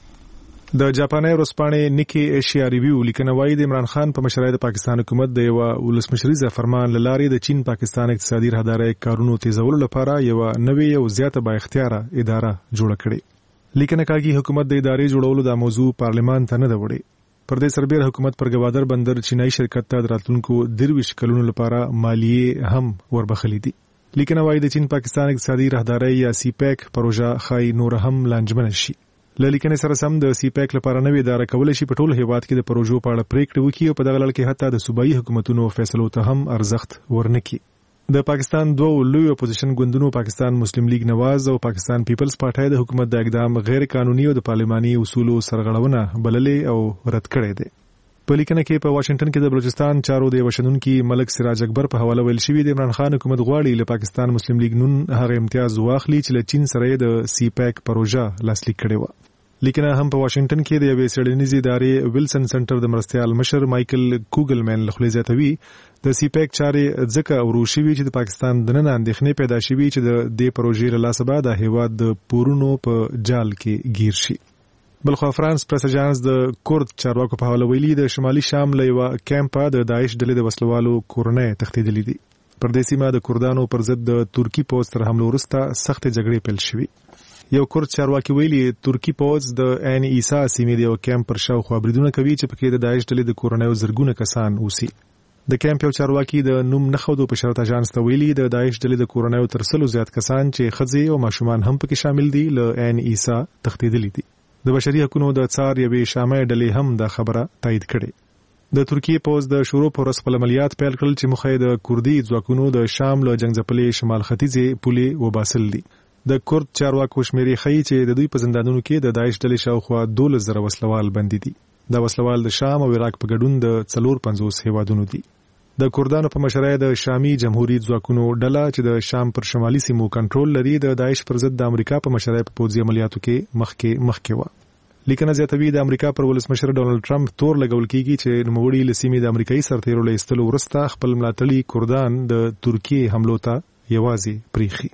د جاپاني ورځپاڼې نیکي ایشیا ریویو لیکنه وايي د عمران خان په مشرۍ د پاکستان حکومت د یو ولسمشریزه فرمان لاري د چین پاکستان اقتصادي راهدارۍ کارونو تیزولو لپاره یو نوې او زیاته با اختیار اداره جوړ کړي. لیکنه کاږي حکومت د ادارې جوړولو د موضوع پارلمان ته نه وړي. پر دې سربېر حکومت پر گوادر بندر چینایي شرکت ته راتلونکو 23 کلونو لپاره مالیه هم وربخلي دي. لیکنه وايي د چین پاکستان اقتصادي راهدارۍ یا سیپیک پروژه خای نور هم لانجمنه شي. لیکنه سره سم د سیپیک لپاره نوې اداره کول شي په ټول هیواد کې د پروژو په اړه پریکړې وکړي او په دغه لړ کې حتی د صوبایي حکومتونو فیصلو ته هم ارزښت ورنکړي. د پاکستان دوه لوی اپوزیشن ګوندونو پاکستان مسلم لیگ نواز او پاکستان پیپلز پارټي د حکومت د اقدام غیر قانوني او د پارلماني اصولو سرغړونه بللې او رد کړې ده. په لیکنه کې په واشنگټن کې د بلوچستان چارو د وشندونکو ملک سراج اکبر په حواله ویل شوی د عمران خان حکومت غواړي له پاکستان مسلم لیگ نن هغه امتیاز واخلي چې له چین سره د سیپیک پروژه لاسلیک کړي و. لیکنه هم په واشنگټن کې د یوې څېړنیزې ادارې ویلسن سنټر د مرستيال مشر مایکل کوګلمن له خپل ځاتوي د سیپیک چارې ځکه اوروشوي چې د پاکستان د نن اندېښنې پیدا شوي چې د دې پروژې له لاسه بعد د هیواد د پورونو په جال کې گیر شي. بلخوا فرانس پریس اژانس د کورد چارواکو په حواله ویلي د شمالي شام له یو کیمپه د داعش ډلې د وسلوالو کورنۍ تښتېدلې دي. پر دې سیمه د کردانو پر ضد د ترکی پوځ تر حمله وروسته سخت جګړې پیل شوې. یو کورد چارواکي ویلي ترکی پوځ د عین عیسی سیمې د یو کیمپ پر شاوخوا بریدونه کوي چې پکې د داعش ډلې د کورنۍ زرګونه کسان اوسي. د کیمپ یو چارواکي د نوم نخودو په شرط اژانس ته ویلي د داعش ډلې د کورنۍ تر سلو زیات کسان چې ښځې او ماشومان هم پکې شامل دي له عین عیسی تښتېدلي دي. د بشري حقوقو د څار یوې شامل ډلې هم دا خبره تایید کړې. د ترکیه پوز د شروع پر خپل عملیات پیل کړل چې مخې د کوردي ځواکونو د شام له جنگځپلې شمال ختیځې پولې وباسل دي. د کورد چارواکو شمیرې ښیي چې د دوی په زندانونو کې د داعش ډلې شاوخوا 12,000 وسلوال بندي دي. دا وسلوال د شام او عراق په ګډون د 450 هیوادونو دي. د کردانو په مشرۍ د شامي جمهوریت ځواکونو ډله چې د شام پر شمالي سیمو کنټرول لري د داعش پر ضد د امریکا په مشرۍ په پوځي عملیاتو کې مخکې و. لیکنه زیاتوي د امریکا پر ولسمشر ډونالد ټرمپ تور لګول کیږي چې نوموړي لسیمې د امریکایي سرتیرو له ایستلو وروسته خپل ملاتړي کردان د ترکیه حملو ته یوازې پریخي.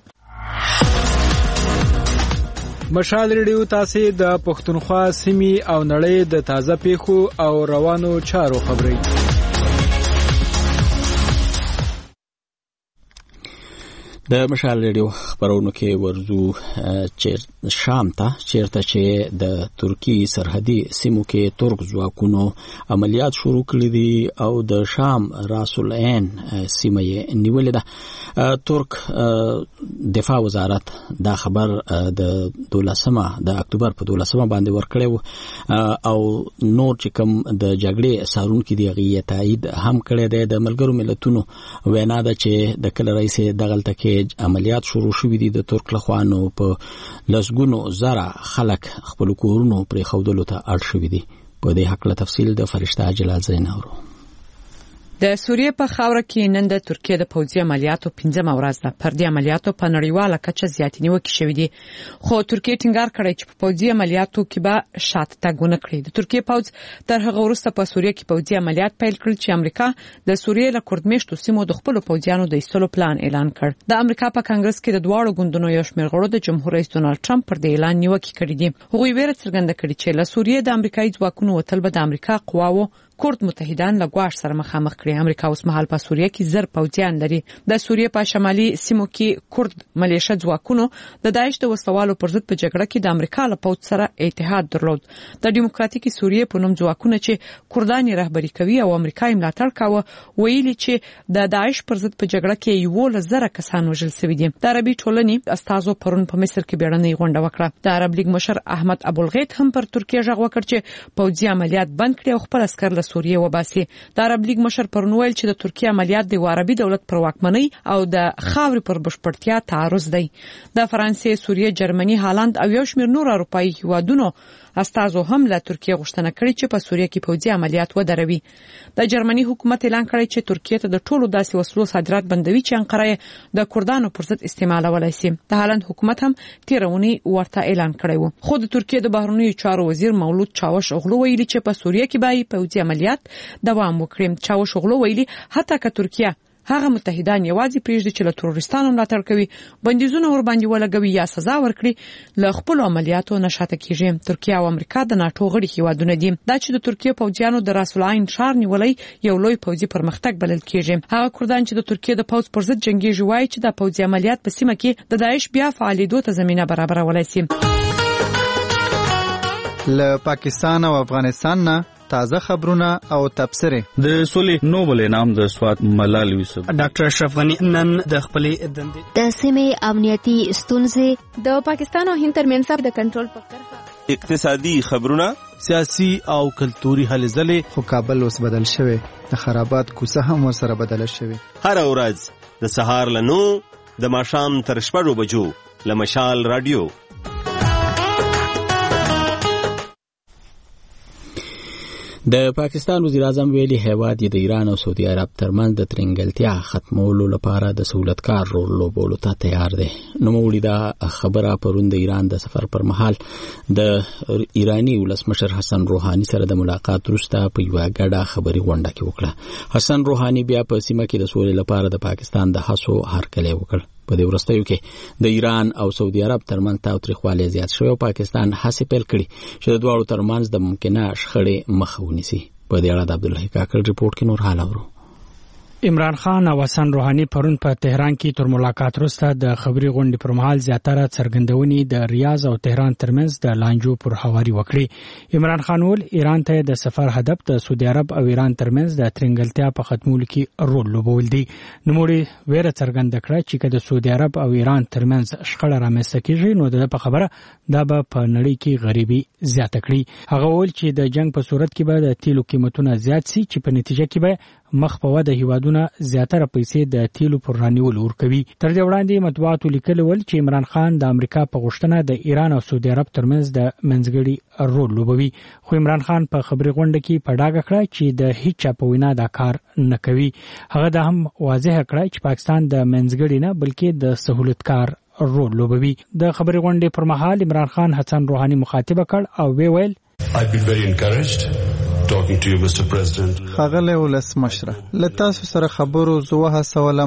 مشال ریډیو تاسو د پښتونخوا سیمې او نړۍ د تازه پیښو او روانو چارو خبري. د مشال ریډیو خبرونو کې ورزو شام ته چیرته چې د ترکی سرحدي سیمو کې ترک ځواکونو عملیات شروع کړي دي او د شام راس العین سیمه یې نیولې ده. ترک دفاع وزارت دا خبر د 12 د اکتوبر په 12 باندې ورکړی او نور چې کوم د جګړې سارونکو دی غي تایید هم کړی دی. د ملګرو ملتونو وینا ده چې د کل رئیس دغلطه کې عملیات شروع شوې دي د ترک لخوا نو په لسګونو زره خلک خپل کورونو پرې خودلو ته اړ شوې دي. په دې حق له تفصیل د فرشته جلال زیناورو. د سوریې په خاوره کې نن د ترکیه د پوځي عملیاتو 15 ورځ ده. پر دې عملیاتو په نړیواله کچه زیاتې نیوکې شوې دي، خو ترکیه ټینګار کړی چې په پوځي عملیاتو کې به شاته تګ ونه کړي. د ترکیه پوځ تر هغه وروسته په سوریه کې پوځي عملیات پیل کړل چې امریکا د سوریې له کورد سیمو د خپل پوځیانو د ایستلو پلان اعلان کړ. د امریکا په کانګرس کې د دواړو ګوندونو یو شمېر غړو د جمهور رئیس ډونالد ټرمپ پر دې اعلان نیوکې کړې دي. هغوی ویره څرګنده کړې چې له سوریې د امریکایي ځواکونو وتل به د امریکا قواو کورد متحدان له ګواښ سره مخامخ کړي. امریکا اوس مهال په سوریه کې زر پوځیان لري. د سوریې په شمالي سیمو کې کورد ملیشه ځواکونو د داعش د وسوالو پر ضد په جګړه کې د امریکا له پوځ سره اتحاد درلود. د دیموکراتیکي سوریې په نوم ځواکونه چې کردان رهبری کوي او امریکا یې ملاتړ کاوه ویلي چې د داعش پر ضد په جګړه کې 11,000 کسان وژل شوي دي. د عربي ټولنې استازو پرون په مصر کې بیړنۍ غونډه وکړه. د عرب لیگ مشر احمد ابوالغیت هم پر ترکیه ژغ وکړ چې پوځي عملیات بند کړي او خپل عسكر له سوریې وباسي. د عرب لیگ مشر پرون ویل چې د ترکیه عملیات د عربي دولت پر واکمنۍ او د خاورې پر بشپړتیا تعرض دی. د فرانسې، سوریه، جرمني، هالند او یو شمېر نور اروپایي هیوادونو استازو هم له ترکیه غوښتنه کړې چې په سوریه کې پوځي عملیات ودروي. د جرمني حکومت اعلان کړی چې ترکیه ته د ټولو داسې وسلو صادرات بندوي چې انقره د کردانو پر ضد استعمالولای شي. د هالند حکومت هم تیرونی ورته اعلان کړی و. خو د ترکیه د بهرنیو چارو وزیر مولود چاوش اوغلو ویلي چې په سوریه کې به پوځي عملیات دوام وکړي. چاوش اوغلو ویلي حتی که ترکیه هغه متحدان یوازې پریږدي چې له تروریستانو ملاتړ کوي، بندیزونه ور باندې ولګوي یا سزا ورکړي، له خپل عملیاتو نشاته کیږي. ترکیه او امریکا د ناتو غړي هیوادونه دي. دا چې د ترکیه پوځیانو د راس العین ښار نیولې یو لوی پوځي پرمختګ بلل کیږي. هغه کردان چې د ترکیه د پوځ پر ضد جنگي جوړای چې د پوځي عملیات په سیمه کې د داعش بیا فعالیدو ته زمينه برابرولای شي. له پاکستان او افغانستان نه تازه خبرونه او تبصره. د سولې نوبل انعام د سواد ملال یوسف ډاکټر اشرف غنی نن د خپلې دندې د سیمې امنیتي ستونزې د پاکستان او هند ترمنځ د کنټرول په کرښه اقتصادي خبرونه سیاسي او کلتوري هلې ځلې. خو کابل اوس بدل شوی، د خرابات کوڅه هم ورسره بدل شوی. هر ورځ د سهار له 9 د ماښام تر 6 بجو له مشال رادیو. د پاکستان وزیر اعظم ویلي هیواد د ایران او سعودي عرب ترمنځ د ترنګلتیا ختمولو لپاره د سہولتکار رول لوبولو ته تیار دی. نوموړي دا خبره پرون د ایران د سفر پر مهال د ایرانی ولسمشر حسن روحاني سره د ملاقات وروسته په یو غډه خبري غونډه کې وکړه. حسن روحاني بیا په سیمه کې د سولې لپاره د پاکستان د هڅو هرکلی وکړ. په دې ورستیو کې د ایران او سعودي عرب ترمنځ تاوتریخوالی زیات شوی او پاکستان هڅې پیل کړي چې د دواړو ترمنځ د ممکنه شخړې مخه ونیسي. په دې اړه د عبدالله کاکړ ریپورت کې نور حال اورو. عمران خان او حسن روحاني پرون په تهران کې تر ملاقات وروسته د خبري غونډې پر مهال زیاتره څرګندونې د ریاض او تهران ترمنځ د لانجو پر هواري وکړي. عمران خان ول ایران ته د سفر هدف د سعودي عرب او ایران ترمنځ د ترنګلتیا په ختمولو کې رول لوبول دي. نوموړي ویره څرګنده کړه چې د سعودي عرب او ایران ترمنځ شخړه رامنځته کیږي نو د په خبره دا به په نړۍ کې غریبي زیاته کړي. هغه ول چې د جنگ په صورت کې به د تیلو قیمتونه زیات سي چې په نتیجه کې به مخ په وده هیوادونه زیاتره پیسې د تیلو پر رانیول ورکوي. تر دې وړاندې مطبوعاتو لیکلي ول چې عمران خان د امریکا په غوښتنه د ایران او سعودي عرب ترمنځ د منځګړي رول لوبوي. خو عمران خان په خبري غونډه کې په ډاګه کړه چې د هیڅ په وینا دا کار نه کوي. هغه دا هم واضح کړه چې پاکستان د منځګړي نه بلکې د سہولتکار رول لوبوي. د خبري غونډې پر مهال عمران خان حسن روحاني مخاطبه کړ او ویل I've been very encouraged talking to you Mr President. خغله ولسمشره لته سره خبرو زوه سوالم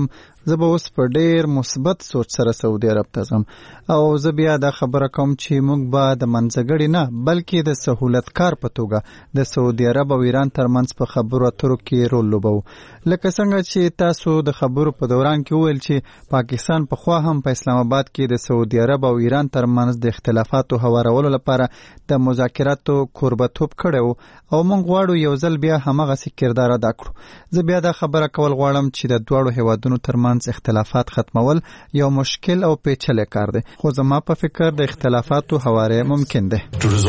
زه به اوس په ډیر مثبت سوچ سره سعودي عرب ته ځم او زه بیا دا خبره کوم چې موږ به د منځګړي نه بلکې د سهولتکار په توګه د سعودي عرب او ایران ترمنځ په خبرو اترو کې رول لوبو. لکه څنګه چې تاسو د خبرو په دوران کې وویل چې پاکستان پخوا هم په اسلام آباد کې د سعودي عرب او ایران ترمنځ د اختلافاتو هوارولو لپاره د مذاکراتو کوربتوب کړی او موږ غواړو یو ځل بیا همغسې کردار ادا کړو. زه بیا دا خبره کول غواړم چې د دواړو هیوادونو ترمنځ اختلافات ختمول یو مشکل او پیچلی کار دی، خو زما په فکر د اختلافاتو هواری ممکن دی.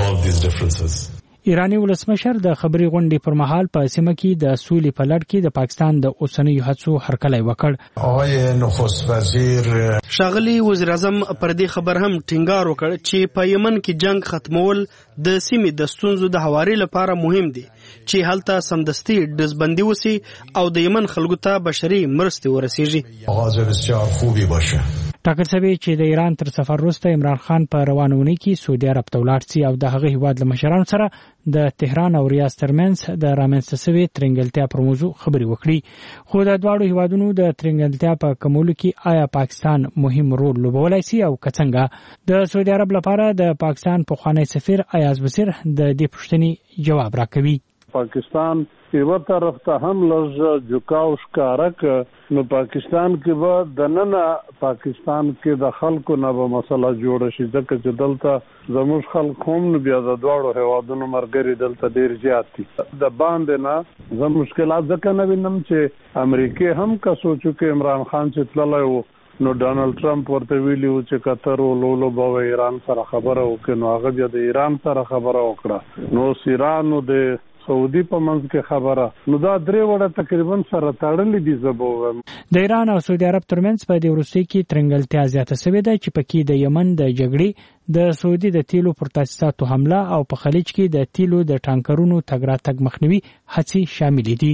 ایرانی ولسمشر د خبري غونډې پر مهال په سیمه کې د سولې په لړ کې د پاکستان د اوسنیو هڅو هرکلی وکړ. آقای نخست وزیر شاغلی وزیر اعظم پر دې خبر هم ټینګار وکړ چې په یمن کې جنگ ختمول د سیمې د ستونزو د هواري لپاره مهم دي چې هلته سمدستي ډزبندي وسی او د یمن خلکو ته بشري مرستې ورسیږي. آغاز بسیار خوبی باشه. ټاکل شوی چې د ایران تر سفر وروسته عمران خان په روانه اونۍ کې سعودي عرب ته ولاړ شي او د هغه هیواد له مشرانو سره د تهران او ریاض ترمنځ د رامنځته شوې ترنګلتیا پر موضوع خبرې وکړي. خو د دواړو هیوادونو د ترنګلتیا په کمولو کې آیا پاکستان مهم رول لوبولی شي او که څنګه؟ د سعودي عرب لپاره د پاکستان پخوانی سفیر ایاز بصیر د دې پوښتنې جواب راکوي. پاکستان یو طرف ته هم لږ جوکاو ښکاره نو پاکستان کې به د ننه پاکستان کې د خلکو نه به مسله جوړه شي ځکه چې دلته زموږ خلک هم نو بیا د دواړو هیوادونو ملګري دلته ډېر زیات دي. د باندې نه زه مشکلات ځکه نه وینم چې امریکې هم که سوچو کې عمران خان چې تللی و نو ډانلډ ټرمپ ورته ویلي و چې قطر ولولو به ایران سره خبره وکړي نو هغه بیا د ایران سره خبره وکړه نو ایران نو د سعودي په منځ کې خبره نو دا درې وړه تقریبا سره تړلې دي. زبوم د ایران او سعودي عرب ترمنځ په دې وروستي کې ترنګلتیا زیاته شوې ده چې پکې د یمن د جګړې د سعودي د تیلو پر تاسیساتو حمله او په خلیج کې د تیلو د ټانکرونو تګ راتګ مخنیوي هڅې شامل دي.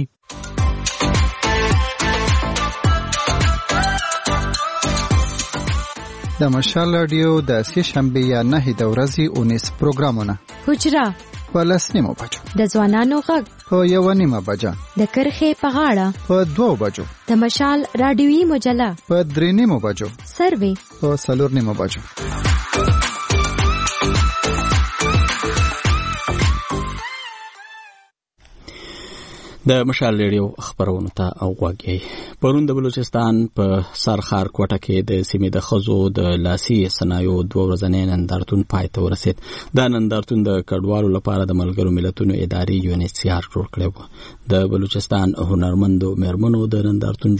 د مشال رادیو د سې شنبه یا 9 د ورځې 19 پروګرامونه حجره په 10 بجو، د ځوانانو غږ په 1 بجه، د کرخې په غاړه په 2 بجو، د مشال رادیوي مجله په 3 بجو، سروي په 4 بجو. د مشال ریډیو خبرونه ته اوغوږی. پرون د بلوچستان په سرخار کوټه کې د سیمې د خزو د لاسي صنایعو 2 ورځنی نندارتون پای ته ورسید. دا نندارتون د کډوالو لپاره د ملګرو ملتونو ادارې UNHCR جوړ کړی و. د بلوچستان هنرمندو مېرمنو د نندارتون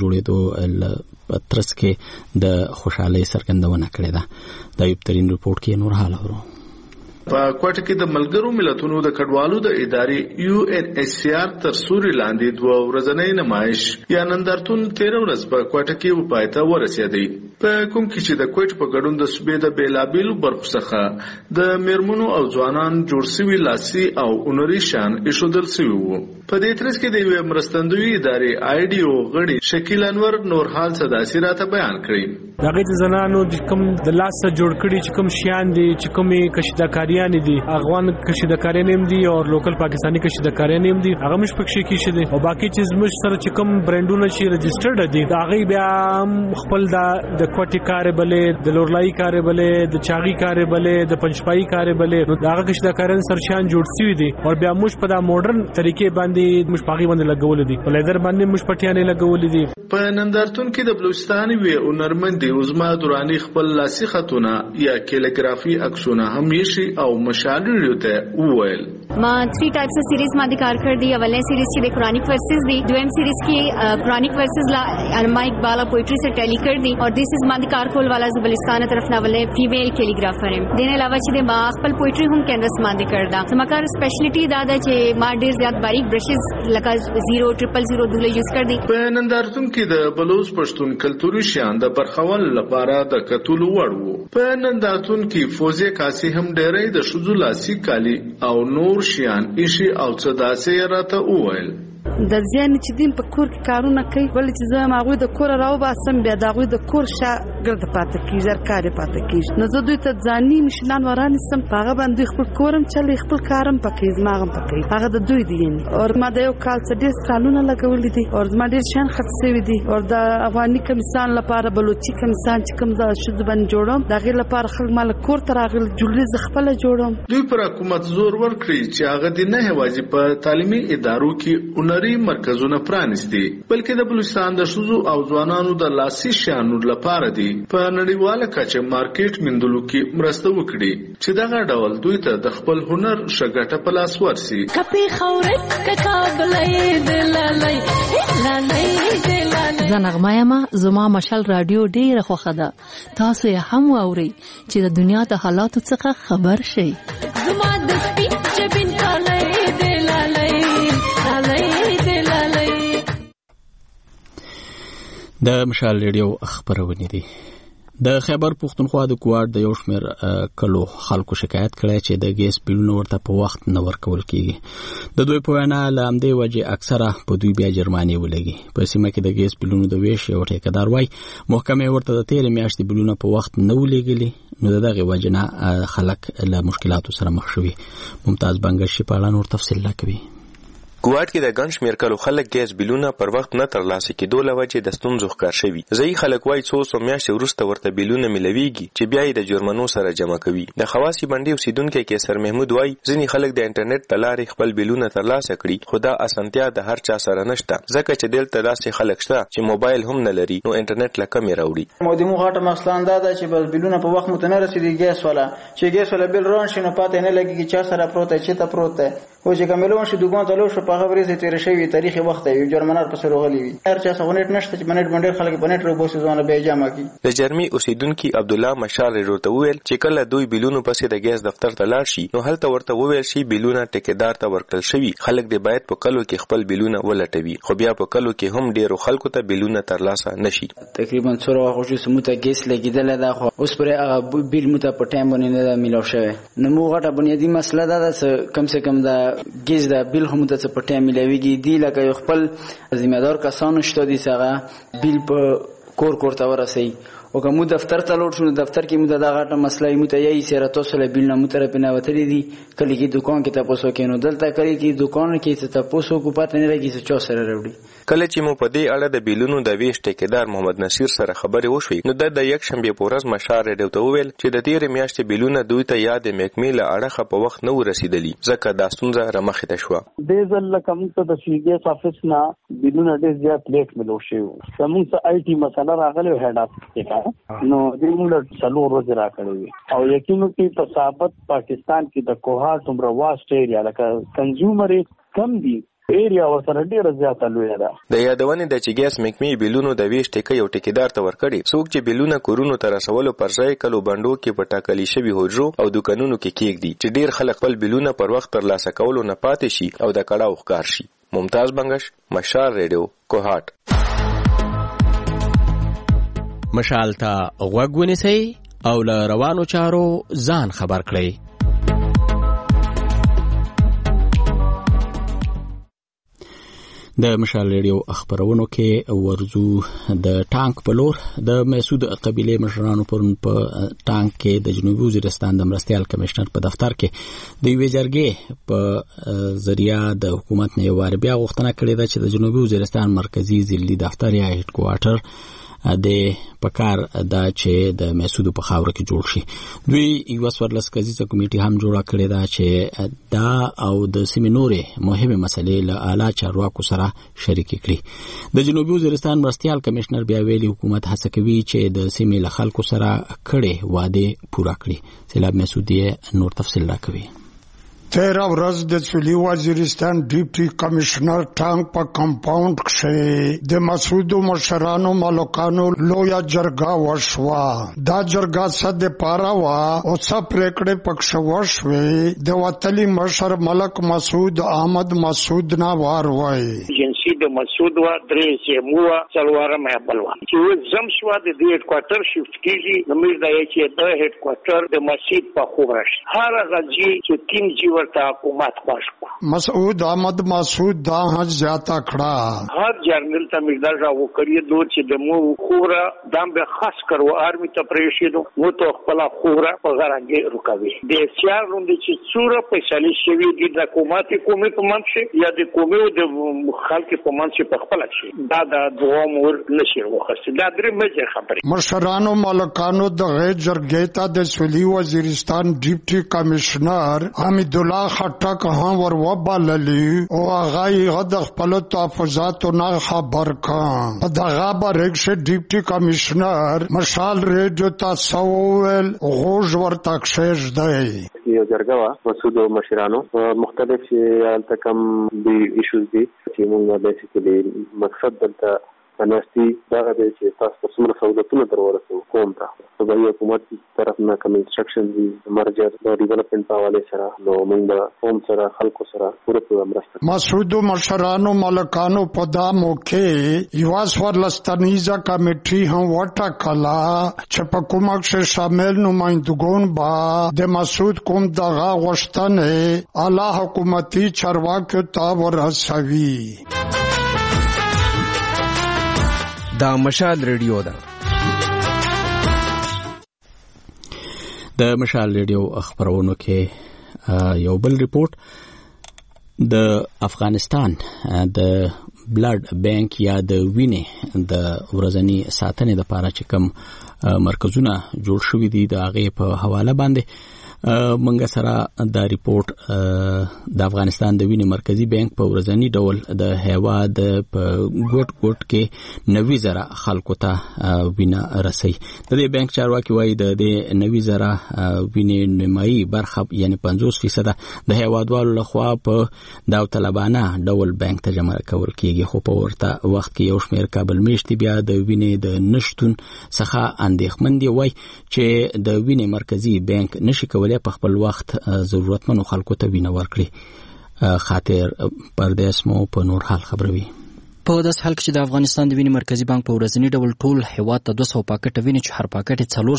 جوړېدو په ترڅ کې د خوشحالۍ څرګندونه کړې ده. د یو ترين رپورټ کې نور حال اورو. په کوټه کې د ملګرو ملتونو د کډوالو د ادارې UNHCR تر سوري لاندې 2 ورځنی نمایش یا نندارتون 13 ورځ په کوټه کې وپایته ورسېدی. په کوم کې چې د کوټ په ګډون د صوبې د بیلابیلو برخو څخه د میرمنو او ځوانان جوړ شوي لاسي او اونري شان ایښودل شوي وو. په دې ترڅ کې د یو مرستندوی ادارې IDO غړي شکیل انور نورحال صداسي راته بیان کړی. دغه د زنانو د کوم د لاس جوړ کړي چې کوم شیان دي چې کومې کشیدکاریان دي افغان کشیدکاریان هم دي او لوکل پاکستانی کشیدکاریان هم دي هغه مش پکې کې شي دي او باقي چیز مش سره چې کوم برانډونه شي رجسټرډ دي هغه بیا خپل د کوټي کاربلې د لورلای کاربلې د چاغي کاربلې د پنځپای کاربلې نو هغه کشیدکاریان سر شان جوړ شوی دي او بیا مش په دا ماډرن طریقې باندې مش پاغي باندې لګول دي په لیدر باندې مش پټیانې لګول دي. په نندارتون کې د بلوچستان وی هنرمند عظما دورانی خپل لاسي خطونه یا کیلیګرافي عکسونه هم یې او مشال ریډیو ته وویل. ما 3 ټایپس سیریز باندې کار کړ دی. اولنې سیریز کې د قرآنیک ورسز دی، دویم سیریز کې قرآنیک ورسز لا علامه اقبال پوئټری سے ټیلی کړ دی اور دیس از باندې کار کول والا بلوچستان طرف نه ولې فیمیل کیلیګرافر هم دین علاوه چې ما خپل پوئټری هم کینوس باندې کړ دا. زمکار سپیشلیټی دا ده چې ما ډیر زیات باریک برشز لکه 000 دوله یوز کړ دی. په نندارتون کې د بلوچ پښتون کلتوري شیان د برخول لپاره د کتلو وړ وو. په نندارتون کې فوزیه کاسي هم ډېرې د شذو لاسي کالی او نور شیان ایشي او څه داسې راته وویل. د ځان چې دین په کور کې کارونه کوي ولې چې زه ماغوی د کور راو باسم بیا دغه د کور ګرد پاتې کیږي زرکاري پاتې کیږي نو زه دوی ته ځاني مشلان وران سم هغه باندې خپل کورم چلې خپل کارم پکې زماغم پکې هغه د دوی دی او ما د یو کال څخه ډیر قانون لګولې دي او ما ډیر شان خرڅ شوی دي او د افغاني کمیسان لپاره بلوچي کمیسان چې کوم د شذ باندې جوړم دغه لپاره خلک مال کور تر اغل جوړې ز خپل جوړم دوی پر حکومت زور ورکړي چې هغه د نه هواجی په تعلیمي ادارو کې اونري مرکزونه پرانیستي بلکې د بلوچستان د شذو او ځوانانو د لاسي شانو لپاره دي په نړیواله کچه مارکیټ مندلو کې مرسته وکړي چې دغه ډول دوی ته د خپل هنر شګټه په لاس ورسي کپی خورت کابلې دلالای زنغمایما زما مشال رادیو ډیره خوښه ده تاسو یې هم واورئ چې د دنیا د حالاتو څخه خبر شئ زما د سپین جبین کالای دلالای د مشال ریډیو خبرونه دي د خیبر پښتونخوا د کوارد د یو شمېر کلو خلکو شکایت کړی چې د ګیس بیلونو ورته په وخت نه ورکول کیږي د دوی په وینا له همدې وجې اکثره په دوی بیا جرمانې ولګي په سیمه کې د ګیس بیلونو د ویش یو ټیکدار وای محکمې ورته د تیرې میاشتې بیلونه په وخت نه ولګلي نو دغه وجې نه خلک له مشکلاتو سره مخ شوي ممتاز بنګشي په اړه نور تفصیل کوي کوارد کې د ګڼ شمېر کلو خلک ګیس بیلونه پر وخت نه ترلاسه کېدو له وجې د ستونزو ښکار شوي ځایي خلک وایي څو میاشتې وروسته ورته بیلونه میلویږي چې بیا یې د جرمنو سره جمع کوي د خواصي بندي اوسیدونکی کیسر محمود وایي ځینې خلک د انټرنیټ د لارې خپل بیلونه ترلاسه کړي خو دا اسانتیا د هر چا سره نشته ځکه چې دلته داسې خلک شته چې موبایل هم نه لري نو انټرنیټ له کمې راوړي مودمو غاټه مثلا دا ده چې بس بیلونه په وخت متنه رسیدي ګیس ولا چې ګیس ولا بیل ران شي نو پاتې نه لګي چې چا سره پروت چې ته پروت ده او چې کوملون شي دغه ته لو شو په خبرې چې تیر شوی تاریخي وخت یو جرمنار په سره غلي وي هر چا څنګه نت نشته چې باندې باندې خلک په نت روبوس ځونه به جمع کی د جرمي اوسیدونکو عبد الله مشال ورته وویل چې کله دوی بیلونو پسې د ګیس دفتر ته لاړ شي نو هلته ورته وویل شي بیلونه ټیکدار ته ورکړل شوی خلک د باید په کلو کې خپل بیلونه ولټوي خو بیا په کلو کې هم ډیرو خلکو ته بیلونه ترلاسه نشي تقریبا څوره خوشو سموته ګیس لګیدل دا خو اوس پر هغه بیل مته په ټایم باندې نه میلاو شوی نو موږ غټه بنیادی مسله ده کم سے کم د ګیس د بیل هم ته په ټایم ملويږي دی لکه خپل ذمہ دار کسانو شته دي څنګه بیل په کور ته ورسي او کوم دفتر ته لوټ شو دفتر کې موږ دا غټه مسله مو ته یې سره تاسو له بیل نه مترپ نه وتلې دي کله کې دکان کې تاسو کې نو دلته کړي کې دکان کې تاسو کو پاتې نه لګي چې چا سره وروړي کله چې مو په دې اړه د بیلونو د ویش ټیکدار محمد نصیر سره خبرې وشوي نو د یک شنبه پورز مشار ریډیو ته ویل چې د تیر میاشتې بیلونه دوی ته یاد محکمې له اړه په وخت نه ورسېدلی ځکه دا ستونزه رمخې ته شو د ځل کوم ته د شیګیس افیس نه بیلونه ډېر زیات لیټ ملو شي زموږ ته آی ټي مسله راغله هډ اپ نو موږ څلور ورځې راکړې او یقینو کې په ثابت پاکستان کې د کوهات عمر واست ایریا لکه کنزیومر کم دي ایریا ورسره ډیره زیاته لوی ده د یادونې د چې ګیس محکمې بیلونو د ویش ټکی یو ټیکدار ته ورکړي څوک چې بیلونه کورونو ته رسولو پر ځای کلو بندو کې په ټاکلي شوی حجرو او دکانونو کې کېږدي چې ډیر خلک خپل بیلونه پر وخت ترلاسه کولو نه پاتې شي او د کړهو ښکار شي ممتاز بنگش مشال ریډیو کوهات مشال ته غوږ ونیسئ او له روانو چارو ځان خبر کړئ د مشال ریډیو خبرونو کې ورزو د ټانک په لور د مسعود قبيله مشرانو پرون په ټانک کې د جنوبي وزیرستان د مرستيال کمشنر په دفتر کې د یوې جرګې په ذریعہ د حکومت نه یو وار بیا غوښتنه کړې ده چې د جنوبي وزیرستان مرکزی ضلعي دفتر یا هډ کوارټر د پکار دا چې د مسعود په خاور کې جوړ شي دوی یو څورلس کسیزه کمیټه هم جوړه کړې ده چې دا او د سیمینورې مهمه مسلې له اعلی چارواکو سره شریک کړي د جنوبي وزیرستان مرستيال کمشنر بیا ویلي حکومت هڅه کوي چې د سیمې له خلکو سره کړي وعده پوره کړي سیلاب مسعودی نور تفصیل راکوي 13 ورځ د سولي وزیرستان ډیپټي کمشنر ټانک په کمپاوند کې د مسعود مشرانو مالکانو لویا جرګه وشوا دا جرګه صد پارا وا او څه پریکړې پکښ وشوي د وتلی مشر ملک مسعود احمد مسعود ناوار وای مسجد مسعود و درې سیمو څلورم بلوا چې زم شو د دې هډ کوارټر شفت کیږي نو موږ دا چې د هډ کوارټر د مسجد په خوراش هر غږی چې کیم جی ورته حکومت خوښ مسعود احمد مسعود دا حج زیاته کړه هر جرنل ته موږ دا راو کړی دوه چې د مو خورا دام به خاص کړو آرمي ته پریشیدو مو ته خپل خورا په غرانګي رکوي د سیار روندې چې څوره پیسې شوی دي د حکومت کومې په منځ یا د کومې د خلک په منځ په خپل شي دا د دوه مور نشي وخت دا درې مجه خبرې مشرانو مالکانو د غیر جرګې ته د سولي وزیرستان ډیپټي کمشنر حمید الله خټک هم ور وباللی او هغه د خپل تحفظاتو نه خبر کړ دغه برګشه ډیپټي کمشنر مشال ریډیو تاسو ول غوږ ورته کښېږ دی یو جرګه وا مسعود مشرانو مختلف التکم دی ایشوز دي چې موږ بیسیکلی مقصد دلته ناشتي دا د چې تاسو څومره سہولتونه درورسو کوم ته د حکومت طرف نه کوم انسټرکشن دي مرجر د ډیولپمنٹ په حواله سره نو موږ د قوم سره خلکو سره پوره مرسته مسعود مشرانو ملکانو په دا موقع یواس ورلستنیزه کمیټي هم وټاکلا چې په کومه کې شامل نمائندګون با د مسعود کوم دغه غوښتنه اعلی حکومتي چارواکو ته ورسوي دا مشال ریډیو ده د مشال ریډیو خبرونو کې یو بل ریپورت د افغانستان د بلډ بانک یا د وینې د ورځنی ساتنې لپاره چې کوم مرکزونه جوړ شوي دي د هغه په حواله باندې منګه سره دا ریپورت د افغانستان د وینې مرکزی بانک په ورځنی ډول د هیواد په ګوټ کې 90,000 خلکو ته وینه رسي د دې بانک چارواکي وایي د 90,000 وینې نیمایي برخه یعنی 50% د هیوادوالو لخوا په داوطلبانه ډول بانک ته جمع کول کیږي خو په ورته وخت کې یو شمېر کابل میشتي بیا د وینې د نشټون څخه اندېښمن دي وایي چې د وینې مرکزی بانک نشي کولای په خپل وخت ضرورتمنو خلکو ته وینه ورکړي خاطر پردیس مو په نور حال خبروي په داس حال کې چې د افغانستان د وینې مرکزی بانک په ورځنی ډول ټول هیواد ته 200 پاکټ وینې چې هر پاکټ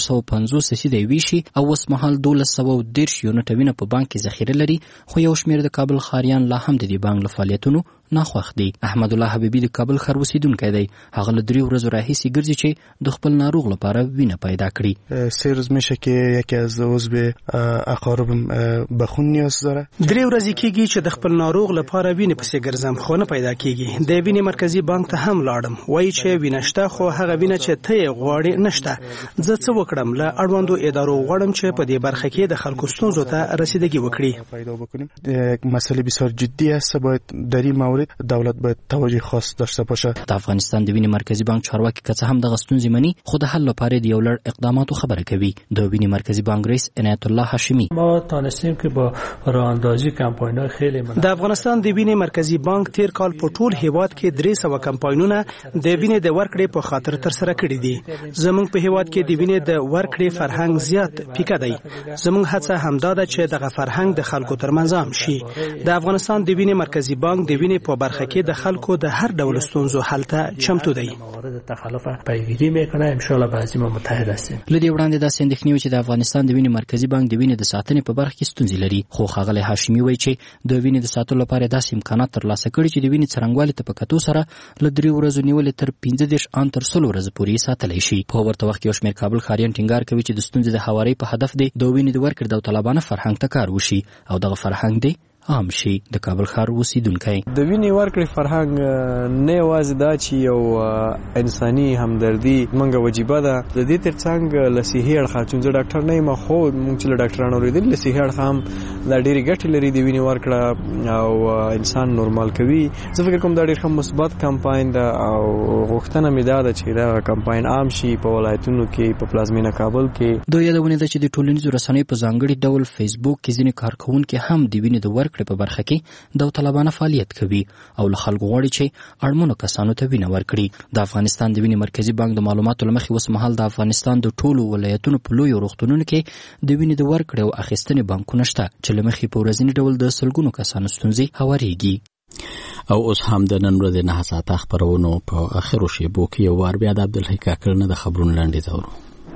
450 سي دی ویشي او اوس مهال 1210 یونټ وینې په بانک کې ذخیره لري خو یو شمېر د کابل خاریان لا هم د دې بانک له فعالیتونو ناخوښ دي احمد الله حبیبی د کابل ښار اوسیدونکی دی هغه له 3 ورځو راهیسې ګرځي چې د خپل ناروغ لپاره وینه پیدا کړي سه روز میشه که یکی از عضو اقاربم به خون نیاز داره 3 ورځې کېږي چې د خپل ناروغ لپاره وینه پسې ګرځم خو نه پیدا کېږي د وینې مرکزی بانک ته هم لاړم وایي چې وینه شته خو هغه وینه چې ته یې غواړې نشته زه څه وکړم له اړوندو ادارو غواړم چې په دې برخه کې د خلکو ستونزو ته رسیدګي وکړي پیدا بکنیم مسئله بسیار جدی است باید در این مورد دولت باید توجه خاص داشته باشه د افغانستان د وینې مرکزی بانک چارواکي که څه هم د غستونځي مني خو د حل لپاره د یو لړ اقداماتو خبره کوي د وینې مرکزی بانک رئیس عنایت الله هاشمی ما تونستیم که با راهاندازی کمپاین‌های خیلی د افغانستان د وینې مرکزی بانک تیر کال په ټول هیواد کې 300 کمپاینونه د وینې د ورکړې په خاطر تر سره کړي دي زموږ په هیواد کې د وینې د ورکړې فرهنګ زیات پیکه دی زموږ هڅه همدا ده چې دغه فرهنګ د خلکو ترمنځ عام شي د افغانستان د وینې مرکزی بانک د وینې په برخه کې د خلکو د هر ډول ستونزو حل ته چمتو دی مورد تخلف پیگیری میکنه ان شاء الله به عزم متحد هستیم لدی وړاندې د اندېښنې چې د افغانستان د وینې مرکزی بانک د وینې د ساتنې په برخه کې ستونزې لري خو ښاغلی هاشمی وایي چې د وینې د ساتلو لپاره داسې امکانات ترلاسه کړي چې د وینې څرنګوالي ته په کتو سره له 3 ورځو نیولې تر 15 ان تر 16 ورځې پورې ساتلی شي په ورته وخت کې یو شمېر کابل خاریان ټینګار کوي چې د ستونزې د هواري په هدف دی د وینې د ورکړې د طالبانو فرهنګ ته کار وشي او دغه فرهنګ دی عام شي د کابل ښار اوسیدونکی د وینې ورکړې فرهنګ نه یوازې دا چې یو انساني همدردي منګه وجیبه ده د دې ترڅنګ له صحي اړخه چې ډاکټر نه یم خو موږ چې له ډاکټرانو اوریدل له صحي اړخه هم دا ډېرې ګټې لري د وینې ورکړه او انسان نورمال کوي زه فکر کوم دا ډېر ښه مثبت کمپاین ده او غوښتنه مې دا ده چې دا کمپاین عام شي په ولایتونو کې په پلازمینه کابل کې دوی یادونه ده چې د ټولنیزو رسنیو په ځانګړي ډول فیسبوک کې ځینې کارکونکي هم د وینې د ورکړې په برخه کې داوطلبانه فعالیت کوي او له خلکو غواړي چې اړمنو کسانو ته وینه ورکړي د افغانستان د وینې مرکزی بانک د معلوماتو لمخې اوس مهال د افغانستان د ټولو ولایتونو په لویو روغتونونو کې د وینې د ورکړې او اخیستنې بانکونه شته چې له مخې په ورځني ډول د سلګونو کسانو ستونزې هوارېږي او اوس هم د نن ورځې 9 ساعته خبرونو په اخرو شیبو کې یو وار بیا د عبدالحی کاکړ نه د خبرونو لاندې زورو.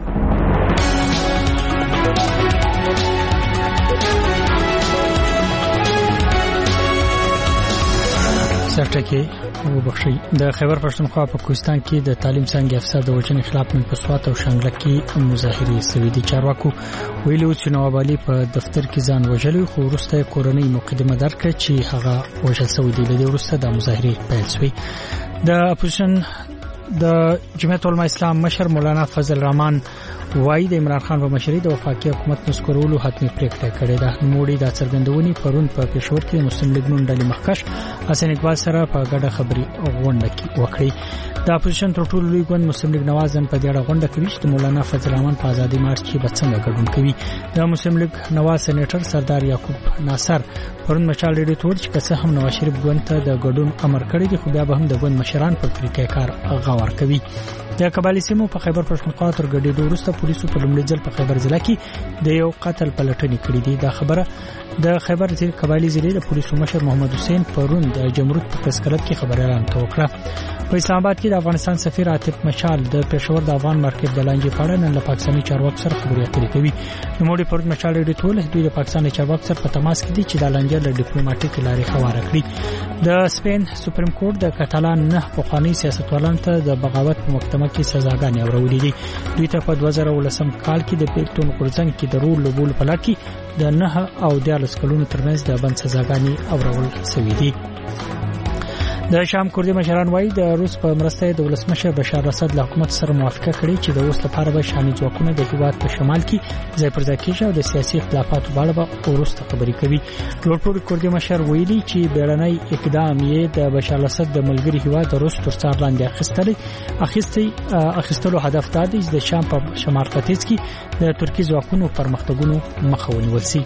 سرټکی وبخښي. د خیبر پښتونخوا په کوهستان کې د تعلیم څنګه افسر د وژنې خلاف نن په سوات او شانګله کې مظاهرې شوې دي. چارواکو ویلي چې نواب علي په دفتر کې ځان وژلی، خو وروسته کورنۍ مقدمه درکړه چې هغه وژل شوی دی. له دې وروسته د مظاهرې پیل شوې. د اپوزیشن د جمعیت علماء اسلام مشر مولانا فضل الرحمن وایي د عمران خان په مشرۍ د وفاقي حکومت نسکورولو حتمي پریکړه کړې ده. نوموړي دا څرګندونې پرون په پېښور کې مسلم لیگ نون ډلې مخکښ حسن اقبال سره په ګډه خبري غونډه کې وکړې. د اپوزیشن تر ټولو لوی ګوند مسلم لیگ نوازن په دې اړه غونډه کوي چې مولانا فضل الرحمن په ازادي مارچ کې به څنګه ګډون کوي. د مسلم لیگ نواز سېنیټر سردار یعقوب ناصر پرون مشال ریډیو ته وویل چې که څه هم نواز شریف ګوند ته د ګډون امر کړی دی، خو بیا به هم د ګوند مشران پر طریقې کار غور کوي. د قبایلی سیمو په خیبر پښتونخوا تر ګډېدو وروسته پولیسو په لومړي ځل په خیبر ضلع کې د یو قتل پلټنې کړې دي. دا خبره د خیبر قبایلی ضلع د پولیسو مشر محمد حسین پرون د جمرود په پریس کلب کې خبريالان ته وکړه. په اسلام آباد کې د افغانستان سفیر عاطف مشال د پېښور د افغان مارکیټ د لانجې په اړه نن له پاکستاني چارواکو سره خبرې اترې کوي. نوموړي پرون مشال ډېر ټول دوی د پاکستاني چارواکو سره په تماس کې دي چې د لانجې له ډیپلوماټیکي لارې خواره کړي. د سپین سپریم کورټ د کاتالان 9 پخواني سیاستوالانو ته د بغاوت په محکمه کې سزاګانې اورولې دي. دوی ته په 2019 کال کې د پیټون غورځنګ کې د رول لوبول په لړ کې د 9 او 14 کلونو ترمنځ د بند سزاګانې اورول شوې دي. د شام کردي مشران وایي د روس په مرسته د ولسمشر بشار اسد له حکومت سره موافقه کړې چې د اوس لپاره به شامل ځواکونه د هیواد په شمال کې ځای پر ځای کېږي او د سیاسي اختلافاتو په اړه به وروسته خبرې کوي. لوړپوړي کردي مشر ویلي چې بیړنی اقدام یې د بشار اسد د ملګري هیواد د روس تر څار لاندې اخیستلو هدف دا دی چې د شام په شمال ختیځ کې د ترکي ځواکونو پرمختګونو مخه ونیول شي.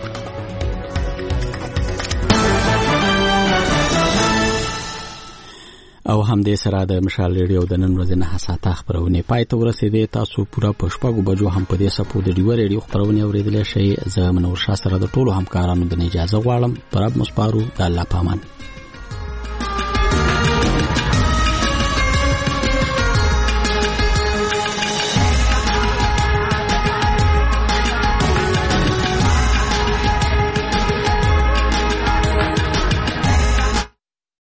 او هم دې سره د مشال ریډیو د نن ورځې 9 ساعته خبرونه پای ته ورسېدې. تاسو پورا په شپږو بجو هم په دې سپو د ډیو ریډیو خبرونه اوریدلې شئ. زه منور شاه سره د ټولو همکارانو د اجازه غواړم. پراب مسپارو د الله پامان.